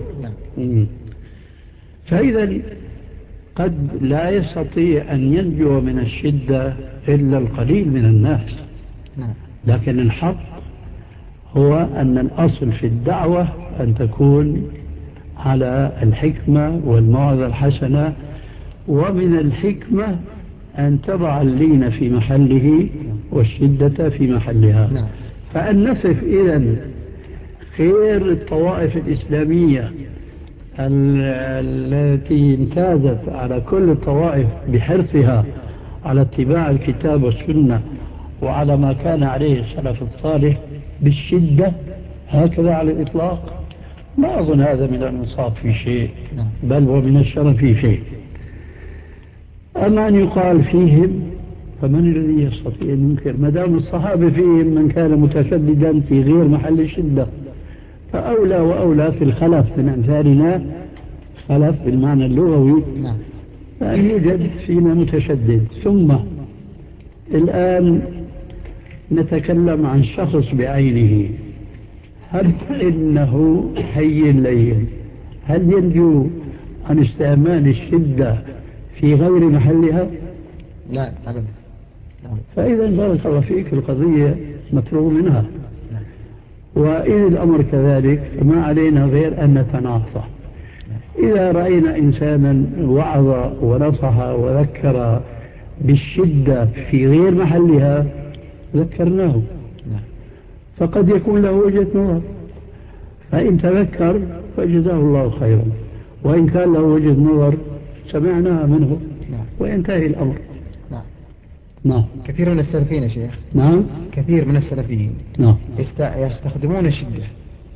فإذا قد لا يستطيع أن ينجو من الشدة إلا القليل من الناس، لكن الحق هو أن الأصل في الدعوة أن تكون على الحكمة والموعظة الحسنة، ومن الحكمة أن تضع اللين في محله والشدة في محلها. فأن نصف إذن خير الطوائف الإسلامية التي امتازت على كل الطوائف بحرصها على اتباع الكتاب والسنة وعلى ما كان عليه السلف الصالح بالشدة هكذا على الإطلاق، ما أظن هذا من الإنصاف في شيء، بل ومن الشرف في شيء. أما أن يقال فيهم فمن الذي يستطيع أن ينكر؟ ما دام الصحابة فيهم من كان متشددا في غير محل الشدة، فأولى وأولى في الخلف من أمثالنا، خلف بالمعنى اللغوي، أن يوجد فينا متشدد. ثم الآن نتكلم عن شخص بعينه، هل إنه هين لين؟ هل ينجو عن استعمال الشدة في غير محلها؟ لا أبدا. فإذا بارك الله فيك القضية مطلوب منها، وإذا الأمر كذلك فما علينا غير أن نتناصح. إذا رأينا إنسانا وعظ ونصح وذكر بالشدة في غير محلها ذكرناه، فقد يكون له وجهة نظر، فإن تذكر فجزاه الله خيرا، وإن كان له وجهة نظر سمعناها منه وينتهي الأمر. نعم. كثير من السلفيين يا شيخ، نعم، كثير من السلفيين نعم يستخدمون الشدة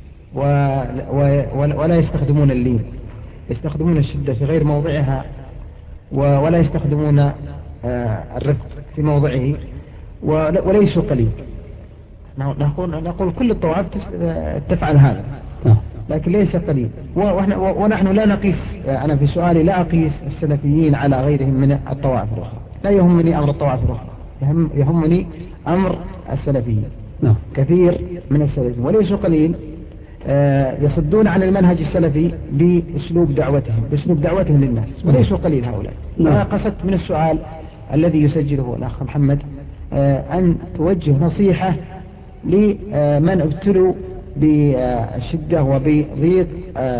ولا يستخدمون اللين، يستخدمون الشدة في غير موضعها ولا يستخدمون الرفق في موضعه، وليسوا قليل. نقول كل الطوائف تفعل هذا، لكن ليس قليل. ونحن لا نقيس، أنا في سؤالي لا أقيس السلفيين على غيرهم من الطوائف الأخرى، لا يهمني أمر الطوائف الأخرى، يهمني أمر السلفيين. كثير من السلفيين وليسوا قليل يصدون عن المنهج السلفي بأسلوب دعوتهم للناس، وليسوا قليل هؤلاء. أنا قصدت من السؤال الذي يسجله الأخ محمد أن توجه نصيحة لمن ابتلوا بالشدة وبضيق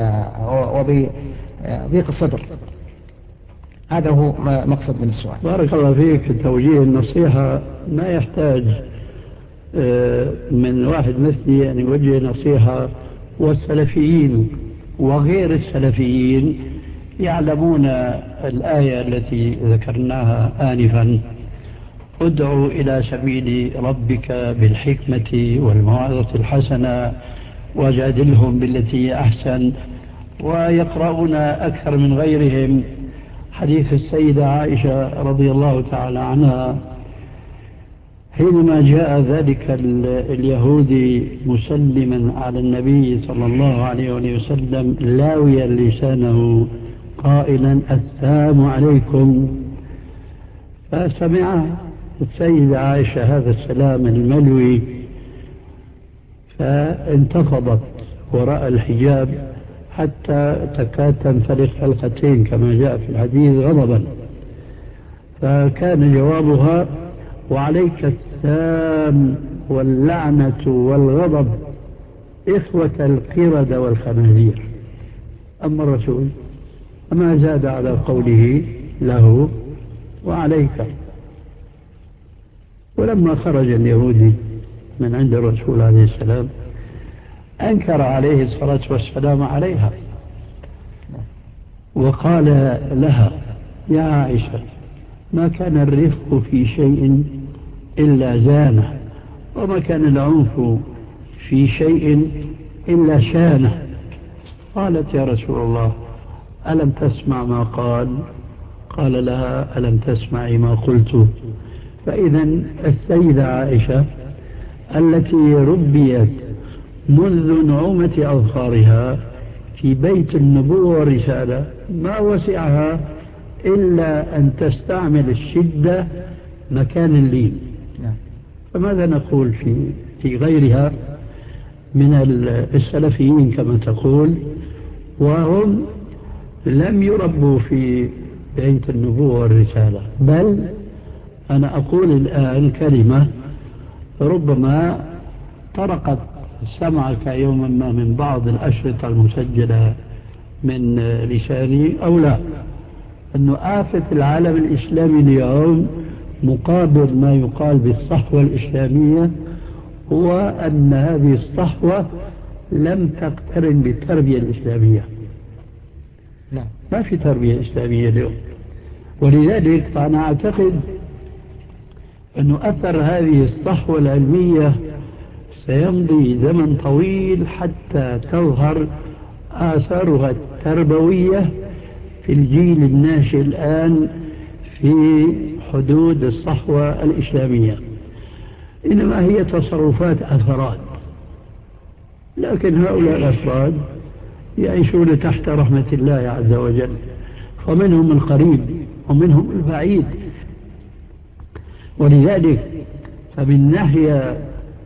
الصدر. هذا هو مقصد من السؤال. بارك الله فيك. توجيه النصيحة ما يحتاج من واحد مثلي أن يوجه نصيحة، والسلفيين وغير السلفيين يعلمون الآية التي ذكرناها آنفا: ادعوا إلى سبيل ربك بالحكمة والموعظة الحسنة وجادلهم بالتي أحسن. ويقرؤون أكثر من غيرهم حديث السيدة عائشة رضي الله تعالى عنها حينما جاء ذلك اليهودي مسلما على النبي صلى الله عليه وسلم لاويا لسانه قائلا: السلام عليكم. فسمع السيدة عائشة هذا السلام الملوي فانتفضت وراء الحجاب حتى تكاد تنفرق حلقتين كما جاء في الحديث غضبا. فكان جوابها: وعليك السام واللعنة والغضب إخوة القردة والخنازير. أما الرسول فما زاد على قوله له وعليك. ولما خرج اليهودي من عند الرسول عليه السلام أنكر عليه الصلاة والسلام عليها وقال لها: يا عائشة، ما كان الرفق في شيء إلا زانه، وما كان العنف في شيء إلا شانه. قالت: يا رسول الله، ألم تسمع ما قال؟ قال لها: ألم تسمعي ما قلت؟ فإذا السيدة عائشة التي ربيت منذ نعومة أظفارها في بيت النبوة والرسالة ما وسعها إلا أن تستعمل الشدة مكان اللين. فماذا نقول في غيرها من السلفيين كما تقول، وهم لم يربوا في بيت النبوة والرسالة؟ بل أنا أقول الآن كلمة ربما طرقت سمعك يوما ما من بعض الأشرطة المسجلة من لساني أو لا، أنه آفة العالم الإسلامي اليوم مقابل ما يقال بالصحوة الإسلامية هو أن هذه الصحوة لم تقترن بالتربية الإسلامية. ما في تربية إسلامية اليوم. ولذلك فأنا أعتقد أنه أثر هذه الصحوة العلمية سيمضي زمن طويل حتى تظهر آثارها التربوية في الجيل الناشئ الآن في حدود الصحوة الإسلامية. إنما هي تصرفات أفراد، لكن هؤلاء الأفراد يعيشون تحت رحمة الله عز وجل، ومنهم القريب ومنهم البعيد. ولذلك فمن الناحية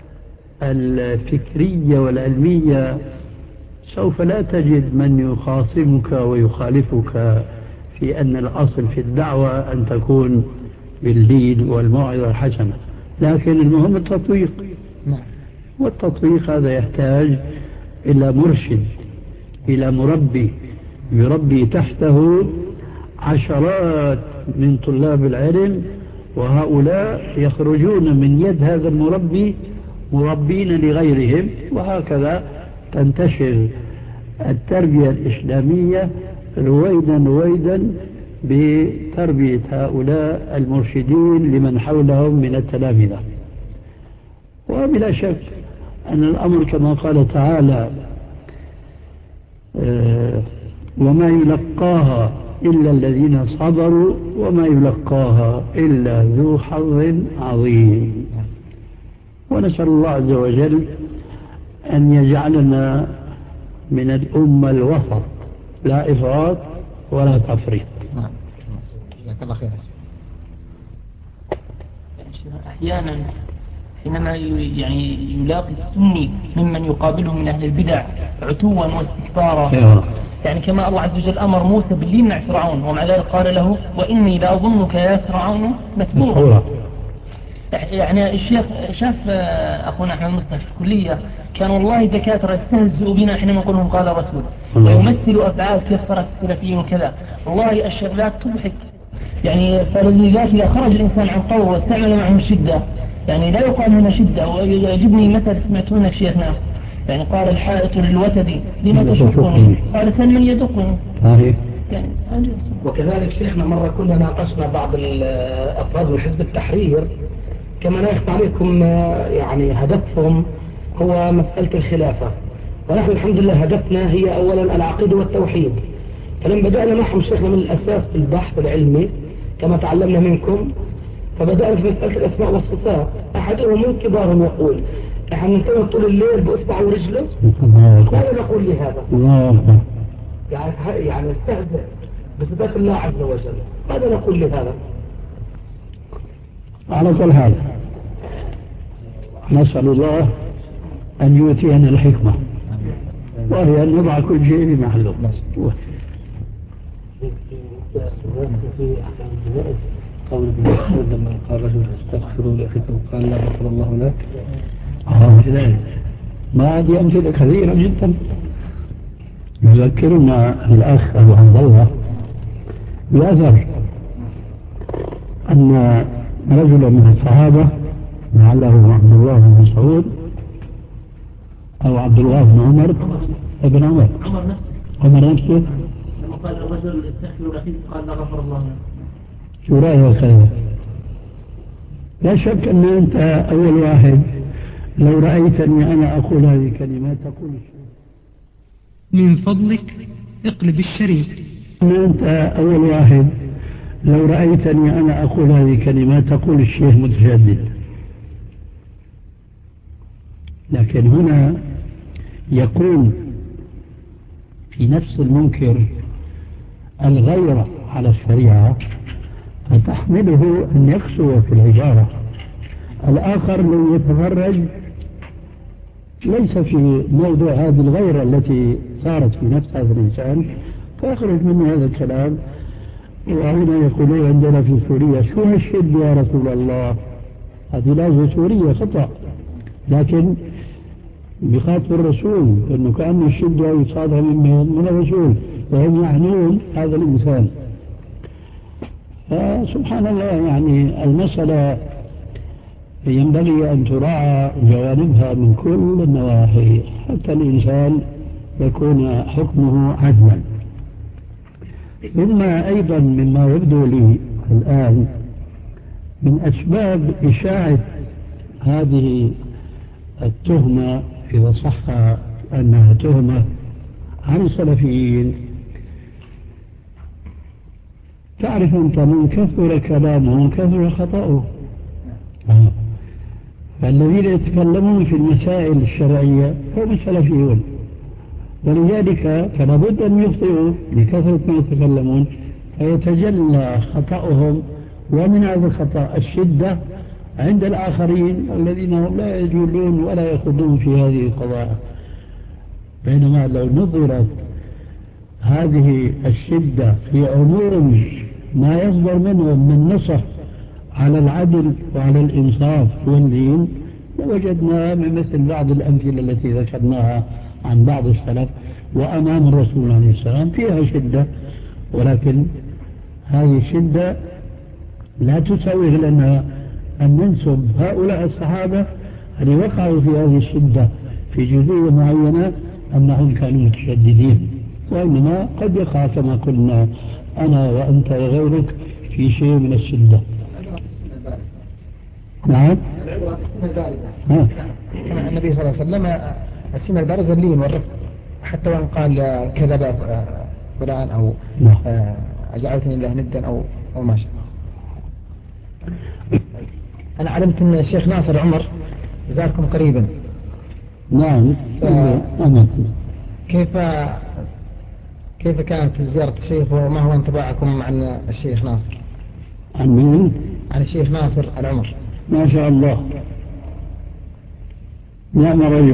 الفكرية والعلمية سوف لا تجد من يخاصمك ويخالفك في أن الأصل في الدعوة أن تكون باللين والموعظة الحسنة، لكن المهم التطبيق. والتطبيق هذا يحتاج إلى مرشد، إلى مربي يربي تحته عشرات من طلاب العلم، وهؤلاء يخرجون من يد هذا المربي مربين لغيرهم، وهكذا تنتشر التربية الإسلامية رويدا رويدا بتربية هؤلاء المرشدين لمن حولهم من التلامذة. وبلا شك أن الأمر كما قال تعالى: وما يلقاها إلا الذين صبروا وما يلقاها إلا ذو حظ عظيم. ونسأل الله عز وجل أن يجعلنا من الأمة الوسط، لا إفراط ولا تفريط. جزاك الله خير. أحيانا حينما يلاقي السني ممن يقابله من أهل البدع عتوا واستكبارا، يعني كما الله عز وجل أمر موسى باللي يمنع فرعون، ومع ذلك قال له: وإني لأظنك يا فرعون مثبورا. يعني الشيخ شاف أخونا أحمد مصطفى في الكلية كان والله دكاترة يستهزئوا بنا حينما نقول لهم قال الرسول، ويمثلوا أفعال كثرة السلفيين وكذا. والله الشغلات تضحك. يعني فلذلك إذا خرج الإنسان عن قوله واستعمل معهم الشدة، يعني لا يقال هنا شدة. ويعجبني مثل سمعتونه في شيخنا، يعني قال الحائط للوتد لما تشقني؟ قال سلمن يدقني. يعني وكذلك شيخنا مرة كنا ناقشنا بعض الأفراد من حزب التحرير، كما لا يخفى عليكم يعني هدفهم هو مسألة الخلافة، ونحن الحمد لله هدفنا هي أولا العقيدة والتوحيد. فلما بدأنا معهم شيخنا من الأساس في البحث العلمي كما تعلمنا منكم، فبدأنا في مسألة الأسماء والصفات. أحدهم من كبارهم يقول نحن ننتظر طول الليل بأصبع ورجله، ماذا نقول لهذا؟ يعني نستهزئ بصفات الله عز وجل، ماذا نقول لهذا؟ على كل حال نسأل الله أن يؤتينا الحكمة، وهي أن نضع كل شيء في محله. في أحكام الجنائز قول ابن مسعود لما قال رجل استغفروا لأخيكم قال لا غفر الله لك. ما عندي أمثلة كثيرة جدا. يذكرنا الأخ أبو عبد الله بأثر أن رجلا من الصحابة لعله عبد الله بن مسعود أو عبد الله بن عمر ابن عمر نفسه لما قال الرجل استغفروا لأخيكم قال لا غفر الله لك. شو رأيك هذا؟ لا شك أن أنت أول واحد لو رأيتني أنا أقول هذه الكلمات تقول الشيء. من فضلك اقلب الشريط. أن أنت أول واحد لو رأيتني أنا أقول هذه الكلمات تقول الشيخ متشدد. لكن هنا يكون في نفس المنكر الغيرة على الشريعة فتحمله أن يقسو في العبارة. الآخر لو يتفرج ليس في موضوع هذه الغيرة التي صارت في نفس هذا الإنسان فيخرج منه هذا الكلام. وهنا يقولون عندنا في سوريا شو هالشد يا رسول الله؟ هذه لازمة سورية خطأ، لكن بخاطب الرسول أنه كأن الشدة يصادها من الرسول وهم يعنون هذا الإنسان. فسبحان الله يعني المسألة ينبغي أن تراعى جوانبها من كل النواحي حتى الإنسان يكون حكمه عدلا. ثم أيضا مما يبدو لي الآن من أسباب إشاعة هذه التهمة إذا صح أنها تهمة عن السلفيين، تعرف أنت من كثر كلامه من كثر خطأه. فالذين يتكلمون في المسائل الشرعية هم السلفيون، ولذلك فلا بد أن يخطئوا لكثرة ما يتكلمون فيتجلى خطأهم. ومن هذا الخطأ الشدة عند الآخرين الذين هم لا يجولون ولا يخوضون في هذه القضايا. بينما لو نظرت هذه الشدة في عموم ما يصدر منهم من نصح على العدل وعلى الإنصاف والدين لوجدنا مثل بعض الأمثلة التي ذكرناها عن بعض السلف وأمام الرسول عليه السلام فيها شدة، ولكن هذه الشدة لا تسوغ لنا أن ننسب هؤلاء الصحابة الذين وقعوا في هذه الشدة في جزئية معينة أنهم كانوا متشددين، وإنما قد يقع كما قلنا أنا وأنت وغيرك في شيء من الشدة. نعم. النبي صلى الله عليه وسلم السنة البارزة اللين والرفق، حتى وإن قال كذب فلان أو أجعلتني الله ندا أو ما شاء. أنا علمت أن الشيخ ناصر عمر زاركم قريبا. نعم. كيف كانت زيارة الشيخ وما هو انطباعكم عن الشيخ ناصر؟ عن مين؟ عن الشيخ ناصر العمر. ما شاء الله، نعم رجل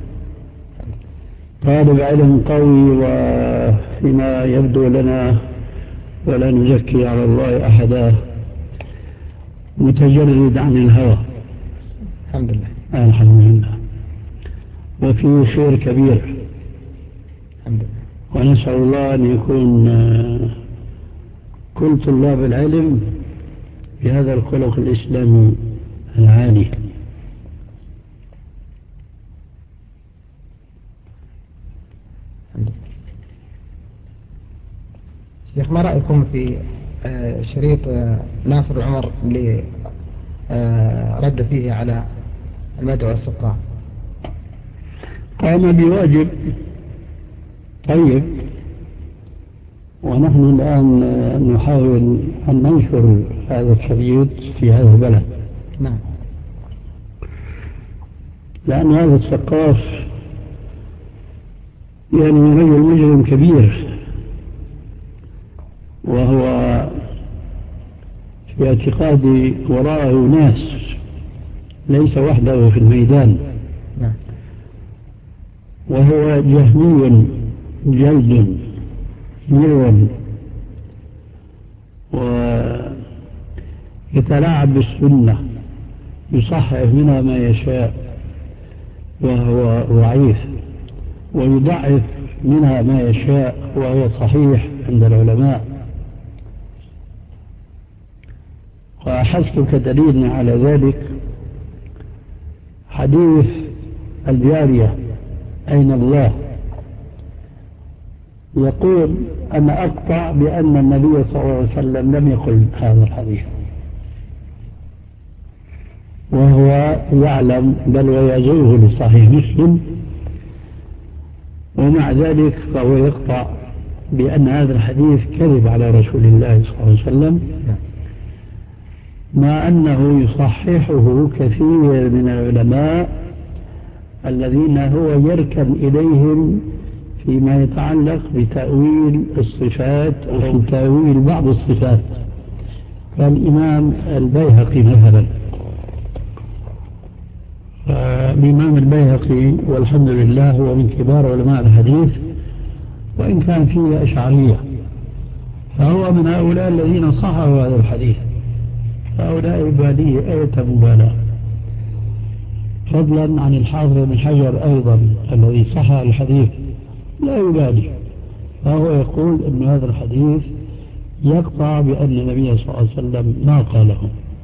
طالب علم قوي، وفيما يبدو لنا ولا نزكي على الله أحدا متجرد عن الهوى. الحمد لله. الحمد لله. وفيه خير كبير الحمد لله. ونسأل الله أن يكون كل طلاب العلم بهذا الخلق الإسلامي العالي. شيخ ما رأيكم في شريط ناصر العمر اللي رد فيه على المدعو السقاف؟ قام بواجب طيب، ونحن الآن نحاول أن ننشر هذا الشريط في هذا البلد. نعم. لأن هذا السقاف يعني رجل مجرم كبير، وهو في اعتقادي وراءه ناس، ليس وحده في الميدان. نعم. وهو جهمي جلد مرود، ويتلاعب بالسنة، يصحح منها ما يشاء وهو ضعيف، ويضعف منها ما يشاء وهو صحيح عند العلماء. وأحس كدليل على ذلك حديث الجارية أين الله، يقول أنا أقطع بأن النبي صلى الله عليه وسلم لم يقل هذا الحديث، وهو يعلم بل ويزوه لصحيح مسلم، ومع ذلك فهو يقطع بأن هذا الحديث كذب على رسول الله صلى الله عليه وسلم، مع أنه يصححه كثير من العلماء الذين هو يركن إليهم فيما يتعلق بتأويل الصفات أو تأويل بعض الصفات، كالإمام البيهقي مثلا. الإمام البيهقي والحمد لله هو من كبار علماء الحديث، وإن كان فيه أشعرية، فهو من هؤلاء الذين صححوا هذا الحديث. هؤلاء عبادية آية مبالاة، فضلا عن الحافظ بن حجر أيضا الذي صحح الحديث لا يبالي، فهو يقول أن هذا الحديث يقطع بأن النبي صلى الله عليه وسلم ما قاله،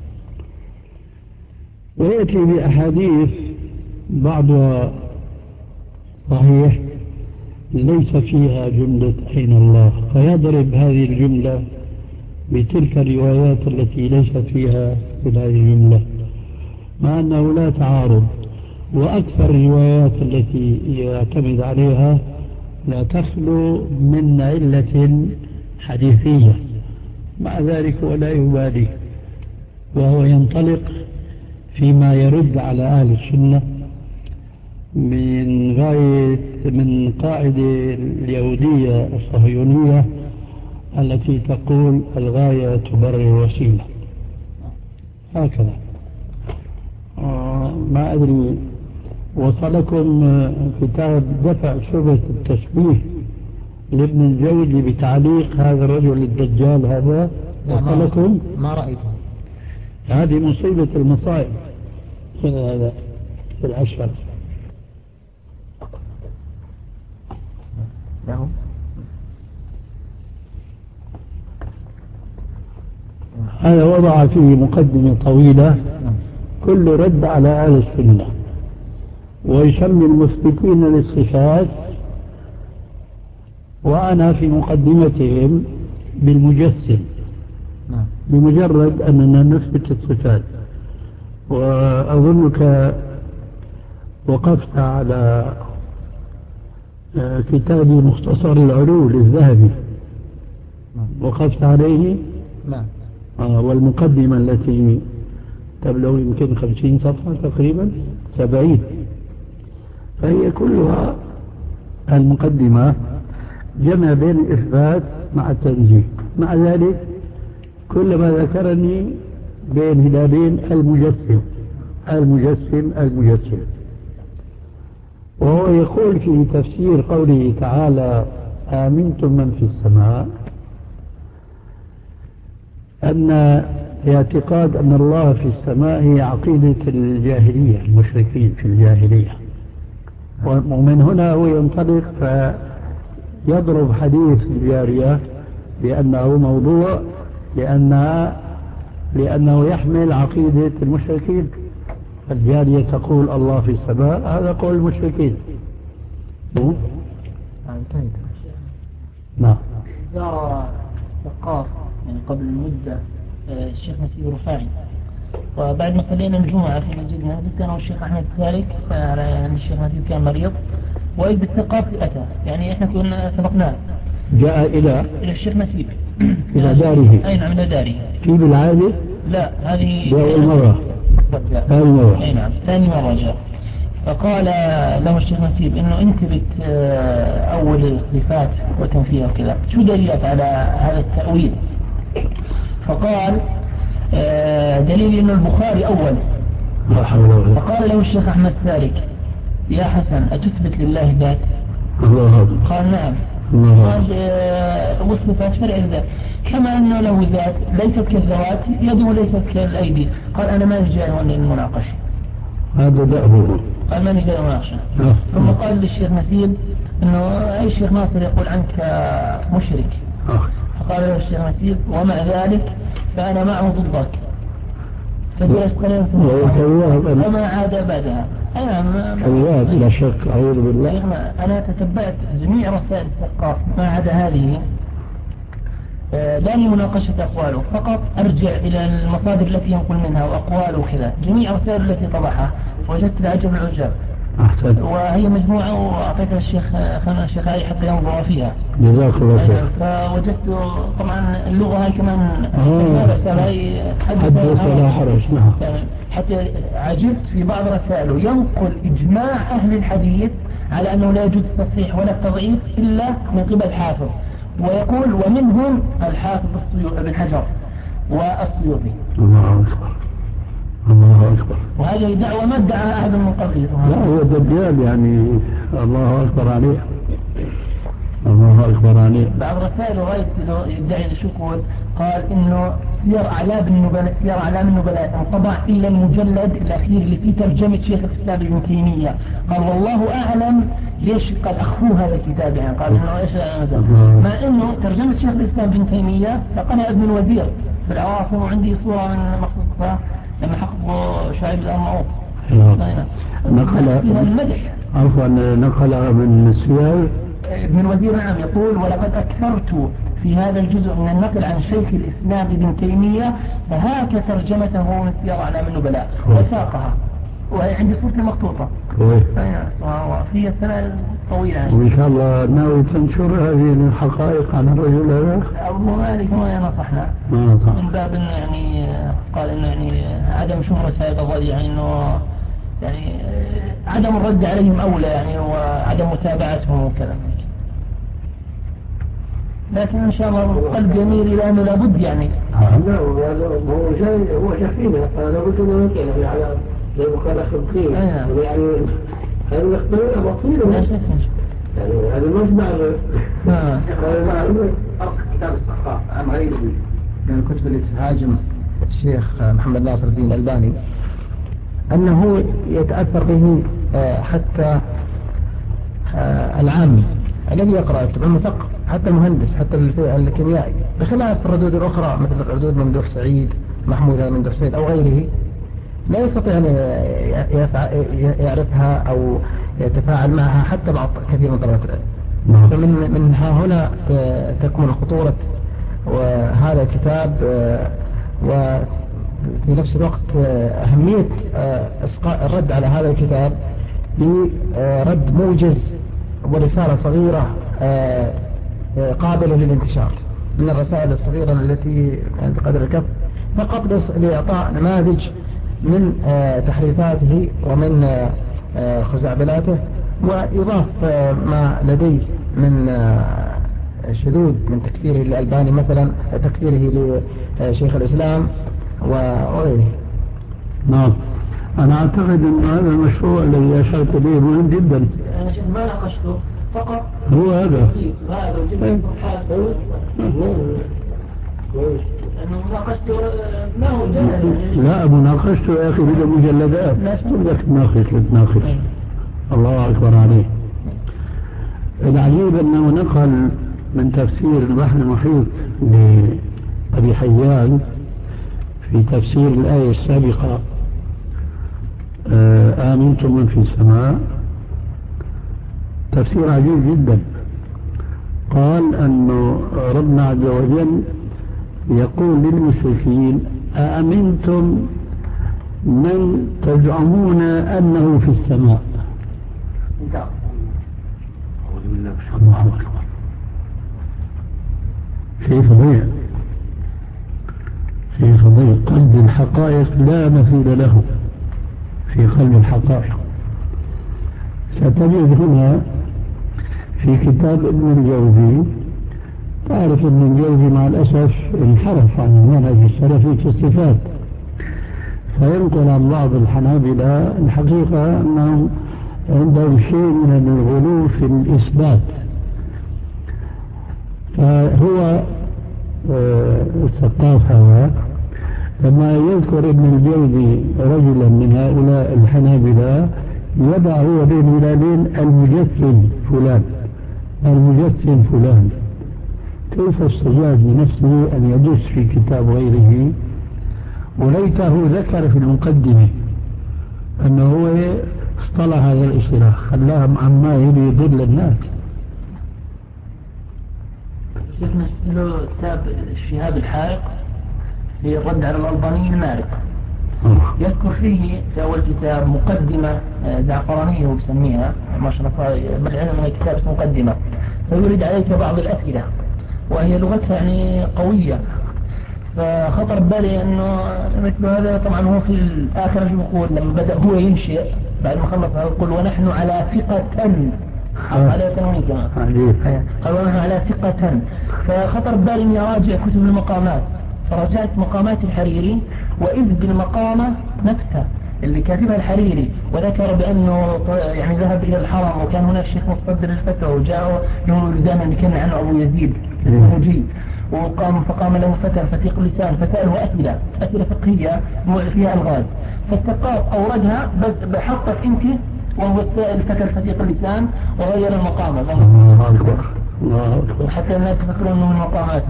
ويأتي بأحاديث بعضها صحيح ليس فيها جملة أين الله، فيضرب هذه الجملة بتلك الروايات التي ليست فيها من هذه الجملة، مع أنه لا تعارض. وأكثر الروايات التي يعتمد عليها لا تخلو من علة حديثية، مع ذلك ولا يبالي، وهو ينطلق فيما يرد على أهل السنة من قاعدة اليهودية الصهيونية التي تقول الغاية تبرر الوسيلة، هكذا. ما أدري وصلكم كتاب دفع شبهة التشبيه لابن الجوزي بتعليق هذا الرجل الدجال هذا؟ وصلكم؟ ما رأيته. هذه مصيبة المصائب هذا في الأشهر. هذا وضع فيه مقدمة طويلة كل رد على أهل السنة، ويسمي المثبتين للصفات، وأنا في مقدمتهم بالمجسم بمجرد أننا نثبت الصفات. وأظنك وقفت على كتاب مختصر العلول الذهبي، وقفت عليه. نعم. والمقدمة التي تبلغ يمكن 50 صفحة تقريبا 70، فهي كلها المقدمة جمع بين الإثبات مع التنزيه. مع ذلك كلما ذكرني بين هلالين المجسم، وهو يقول في تفسير قوله تعالى آمنتم من في السماء أن اعتقاد أن الله في السماء هي عقيدة الجاهلية، المشركين في الجاهلية. ومن هنا هو ينطلق فيضرب حديث الجارية بأنه موضوع لأنه يحمل عقيدة المشركين. الجارية تقول الله في السماء، هذا قول المشركين. نعم. زار الثقاف يعني قبل مدة الشيخ نسيب رفاعي، وبعد ما صلينا الجمعة في مسجدنا قلت أنا والشيخ أحمد ذلك، يعني الشيخ نسيب كان مريض وإذ بالثقاف أتى، يعني إحنا كنا سبقناه جاء إلى الشيخ نسيب إلى داره. أي نعم إلى داره. في بالعادة؟ لا هذه أول مرة. ثاني مرة. أي نعم ثاني مرة جاء. فقال له الشيخ نسيب إنه أنت أول الصفات وتنفيها وكذا، شو دليلك على هذا التأويل؟ فقال دليل إنه البخاري أول. فقال له الشيخ أحمد ذلك يا حسن أتثبت لله ذات؟ قال نعم. قال والصفات فرع الذات، كما أنه له ذات ليست كالذوات، يده ليست كالأيدي. قال أنا ما نجي للمناقشة، هذا دأبه. قال ما نجي للمناقشة. ثم قال للشيخ نسيب إنه أي الشيخ ناصر يقول عنك مشرك. فقال له الشيخ نسيب ومع ذلك فأنا معه ضدك. فجلس قليلا وما عاد بعدها. كذاب لا شك، أعوذ بالله. أنا تتبعت جميع رسائل الثقاف ما عدا هذه، لا لمناقشة أقواله، فقط أرجع إلى المصادر التي ينقل منها وأقواله وكذا، جميع رسائل التي طبعها وجدت العجب العجاب. وهي مجموعة وأعطيتها الشيخ علي حتى ينظر فيها. جزاك الله خير. فوجدت طبعا اللغة هاي كمان حدث ولا حرج. حتى عجبت في بعض رسائله ينقل إجماع أهل الحديث على أنه لا يجوز التصحيح ولا التضعيف إلا من قبل حافظ، ويقول ومنهم الحافظ ابن حجر والسيوطي. الله أكبر الله أكبر. وهذه دعوة ما ادعاها أحد من قبله. لا هو دجال يعني. الله أكبر عليه. الله أكبر عليه. بعض رسائله غاية يدعي شكور، قال إنه سير أعلام النبلاء انطبع إلا المجلد الأخير اللي فيه ترجمة شيخ الإسلام ابن تيمية. قال والله أعلم ليش قال أخفوا هذا الكتاب، يعني قال إنه إيش مع إنه ترجمة شيخ الإسلام ابن تيمية لقناة ابن الوزير في العواصم، وعندي صورة من مخصوصة لما حققوا شعيب الأرناؤوط. نقل من السياق ابن الوزير نعم يقول ولقد أكثرت في هذا الجزء من النقل عن شيخ الإسلام ابن تيمية فهاك ترجمته من سير أعلام النبلاء وساقها، وهي عندي صورة مخطوطة وفي السنة طويلة. وإن شاء الله ناوي تنشر هذه الحقائق عن الرجل هذا؟ أبو مالك ما نصحنا من باب إنه يعني قال إنه يعني عدم شهرة هذا الرجل، يعني إنه يعني عدم الرد عليهم أولى يعني، وعدم متابعتهم وكذا. لكن إن شاء الله القلب يميل إلى أنه لابد يعني. لا هو شايفينه، فأنا قلت له نطلع على زي مخالف الخير يعني هذا الاختبار بطيء يعني هذا المجمع. فرق كتاب الصحاح عن غيره من الكتب التي تهاجم الشيخ محمد ناصر الدين الألباني أنه يتأثر به حتى العامي الذي يقرأ يكتب المثقف، حتى المهندس، حتى الكيميائي، بخلاف الردود الأخرى مثل ردود ممدوح سعيد، محمود ممدوح سعيد أو غيره، لا يستطيع أن يعرفها أو يتفاعل معها حتى بعض كثير من طلبة العلم. فمن هنا تكمن خطورة وهذا الكتاب، وفي نفس الوقت أهمية الرد على هذا الكتاب برد موجز ورسالة صغيرة قابلة للانتشار من الرسائل الصغيرة التي كانت بقدر الكف، فقط لإعطاء نماذج من تحريفاته ومن خزعبلاته، وإضاف ما لديه من شذوذ من تكفيره للألباني مثلا، تكفيره لشيخ الإسلام وغيره. نعم، أنا أعتقد أن هذا المشروع الذي أشرت إليه مهم جدا. ما ناقشته فقط هو هذا. لا مناقشته يا أخي بدا مجلدات، لا بدك تناقش. الله أكبر عليه. العجيب أنه نقل من تفسير البحر المحيط لأبي حيان في تفسير الآية السابقة آمنتم من في السماء، تفسير عجيب جدا. قال أنه ربنا عز وجل يقول للمشركين أأمنتم من تزعمون أنه في السماء. الله أكبر، شيء فظيع، شيء فظيع. قلب الحقائق لا مثيل له في قلب الحقائق. ستجد هنا في كتاب ابن الجوزي، تعرف ابن الجوزي مع الأسف انحرف عن المنهج السلفي في الصفات، فينقل عن بعض الحنابلة الحقيقة أنهم عندهم شيء من الغلو في الإثبات. فهو الثقاف هذا لما يذكر ابن الجوزي رجلا من هؤلاء الحنابلة يضع هو بين هلالين المجسم فلان، المجسم فلان. كيف استجاز لنفسه أن يدس في كتاب غيره؟ وليته ذكر في المقدمة أنه هو اصطلح هذا الاصطلاح، خلاهم عما يضل الناس. شيخنا له كتاب الشهاب الحائق في الرد على الألباني المارق، يذكر فيه في أول كتاب مقدمة زعفرانية وبسميها ما شاء الله، من الكتاب مقدمة، فيريد عليك بعض الأسئلة وهي لغتها يعني قوية. فخطر ببالي أنه مثل هذا. طبعا هو في الآخر يقول لما بدأ هو ينشئ بعد ما خلص يقول ونحن على ثقة، على تنوين كمان، قال ونحن على ثقة. فخطر ببالي أني أراجع كتب المقامات، فرجعت مقامات الحريري وإذ بالمقامة نفسها اللي كاتبها الحريري، وذكر بأنه يعني ذهب إلى الحرم وكان هناك شيخ مصدر الفتوى وجاءوا يوم الولدان اللي كان عنه أبو يزيد الموجي، فقام له فتى فتيق اللسان فسأله أسئلة فقهية فيها ألغاز، فالثقاف أوردها بس بحطك أنت وهو الفتى الفتيق اللسان وغير المقامة. الله أكبر، الله أكبر، حتى الناس يفكرون أنه من مقامات.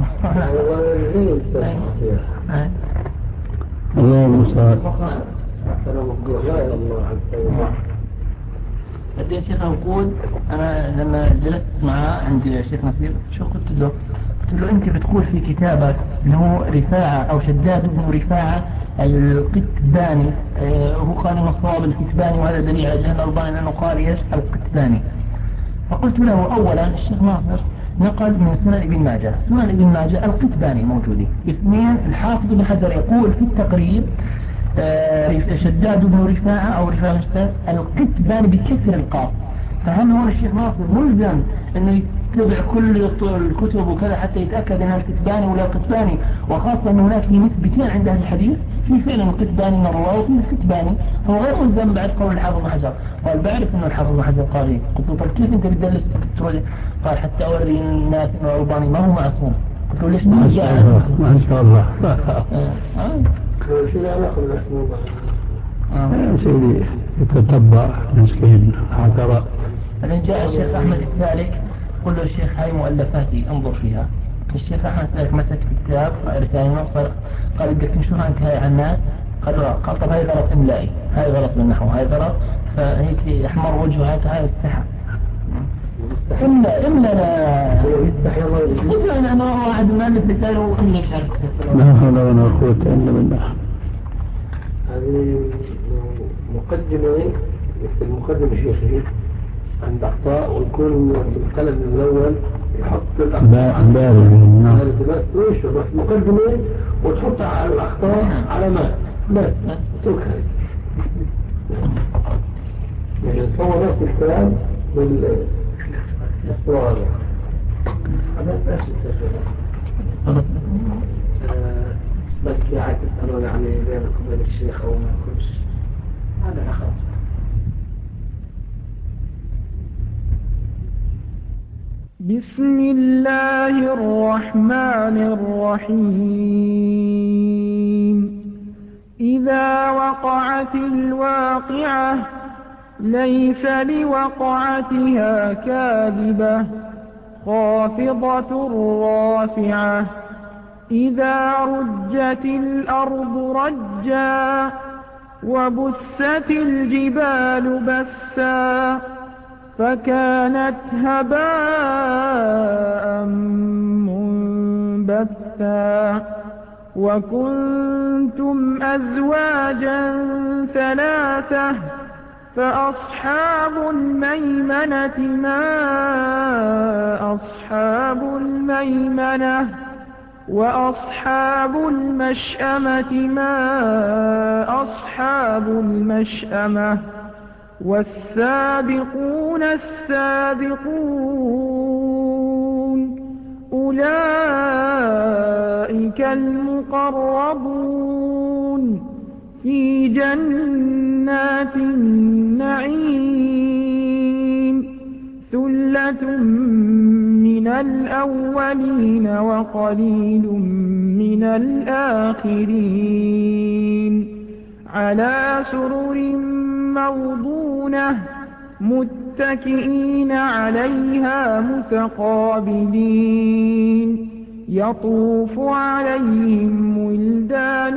الله المستعان. بدي الشيخ أقول أنا لما جلست معه عند الشيخ نصير شو قلت له أنت بتقول في كتابك أنه رفاعة أو شداد بن رفاعة القتباني، هو قال من الصواب الكتباني، وهذا دليل على جهل الألباني لأنه قال يش القتباني. فقلت له أولا الشيخ ناصر نقل من سنن ابن ماجه، سنن ابن ماجه القتباني موجودين. اثنين الحافظ بن حجر يقول في التقريب شداد بن رفاعة أو رفاعة القتباني بكسر القاف. فهل هون الشيخ ناصر ملزم انه يتبع كل الكتب وكذا حتى يتأكد انها الكتباني ولا القتباني، وخاصة ان هناك في نسبتين عند اهل الحديث، في فعلا القتباني من الرواه وفي الكتباني، فهو غير ملزم بعد قول الحافظ بن حجر. قال بعرف انه الحافظ بن حجر قال قلت له طيب كيف انت بتدلس؟ قال حتى اوري الناس انه الألباني ما هو معصوم. قلت له ليش ما شاء الله ما شاء الله. شو لا ناخذ الاسماء يا سيدي يتتبع مسكين هكذا. بعدين جاء الشيخ أحمد الثالث قل له الشيخ هاي مؤلفاتي انظر فيها. الشيخ أحمد الثالث مسك كتاب رسالة نصر قال بدك تنشرها انت هاي على الناس؟ قال طب هاي غلط املائي، هاي غلط بالنحو، هاي غلط، فهيك احمر وجهه هاي استحى املا يستحي الله يجزيك. انا واحد مؤلف رسالة واملا مش عارف. لا حول ولا قوة الا بالله. هذه مقدمة في المقدمة الشيخي عند أخطاء ويكون بالقلم الأول يحط الأخطاء بس مقدمة وتحط على الأخطاء علامات بس تركها يعني تصور نفس الكلام بالصورة هذا بس قاعد تسألون يعني بينكم وبين الشيخ أو ما يكونش هذا خلاص. بسم الله الرحمن الرحيم. إذا وقعت الواقعة ليس لوقعتها كاذبة خافضة رافعة. إذا رجت الأرض رجا وبست الجبال بسا فكانت هباء منبثا وكنتم أزواجا ثلاثة فأصحاب الميمنة ما أصحاب الميمنة وأصحاب المشأمة ما أصحاب المشأمة والسابقون السابقون أولئك المقربون في جنات النعيم ثلة من الأولين وقليل من الآخرين على سرر موضونة متكئين عليها متقابلين يطوف عليهم ولدان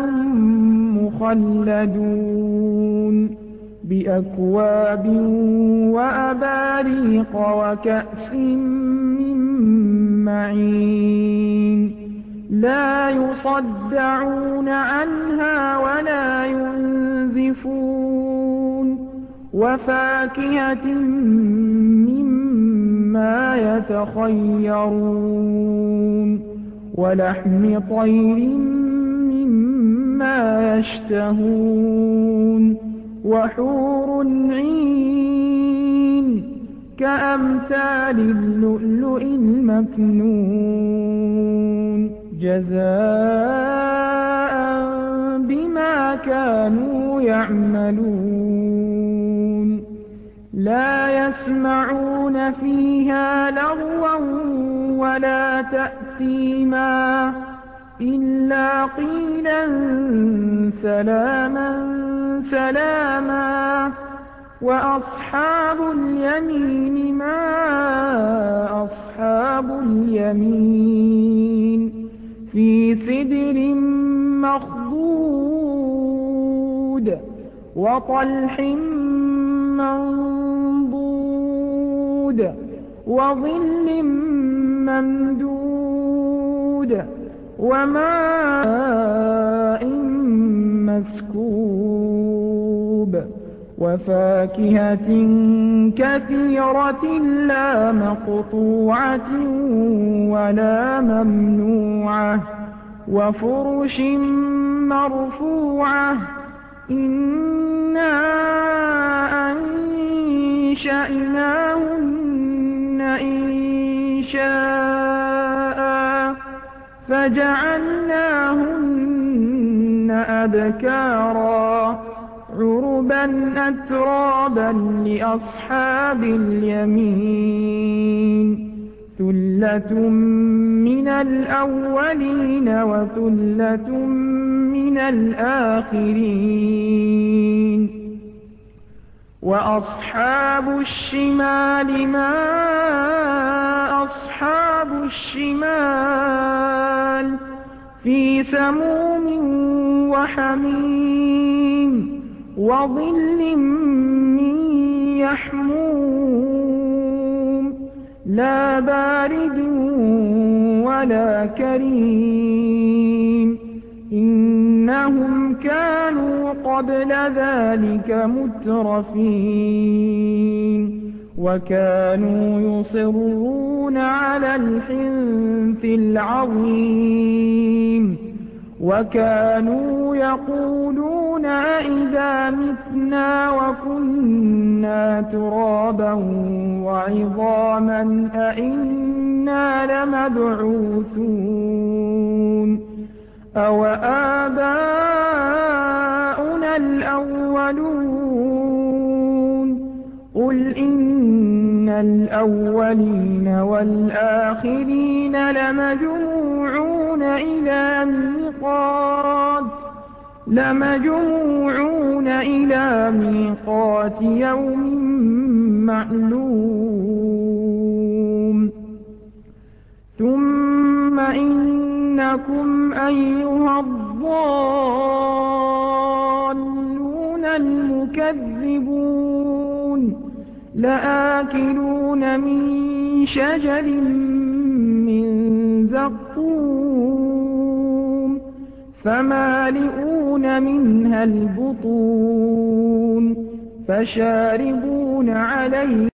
مخلدون بأكواب وأباريق وكأس من معين لا يصدعون عنها ولا ينزفون وفاكهة مما يتخيرون ولحم طير مما يشتهون وحور عين كأمثال اللؤلؤ المكنون جزاء بما كانوا يعملون لا يسمعون فيها لغوا ولا تأثيما إلا قيلا سلاما سلاما وأصحاب اليمين ما أصحاب اليمين في سدر مخضود وطلح منضود وظل ممدود وماء مسكوب وفاكهة كثيرة لا مقطوعة ولا ممنوعة وفرش مرفوعة إنا أنشأناهن إنشاء فجعلناهن أبكارا عربا أترابا لأصحاب اليمين ثلة من الأولين وثلة من الآخرين وأصحاب الشمال ما أصحاب الشمال في سموم وحميم وظل من يحموم لا بارد ولا كريم إنهم كانوا قبل ذلك مترفين وكانوا يصرون على الحنث العظيم وكانوا يقولون أئذا متنا وكنا ترابا وعظاما أئنا لمبعوثون أو آباؤنا الأولون قل إن الأولين والآخرين لمجموعون إلى ميقات يوم معلوم ثم إنكم أيها الضالون المكذبون لآكلون من شجر من زقوم فمالئون منها البطون فشاربون عليه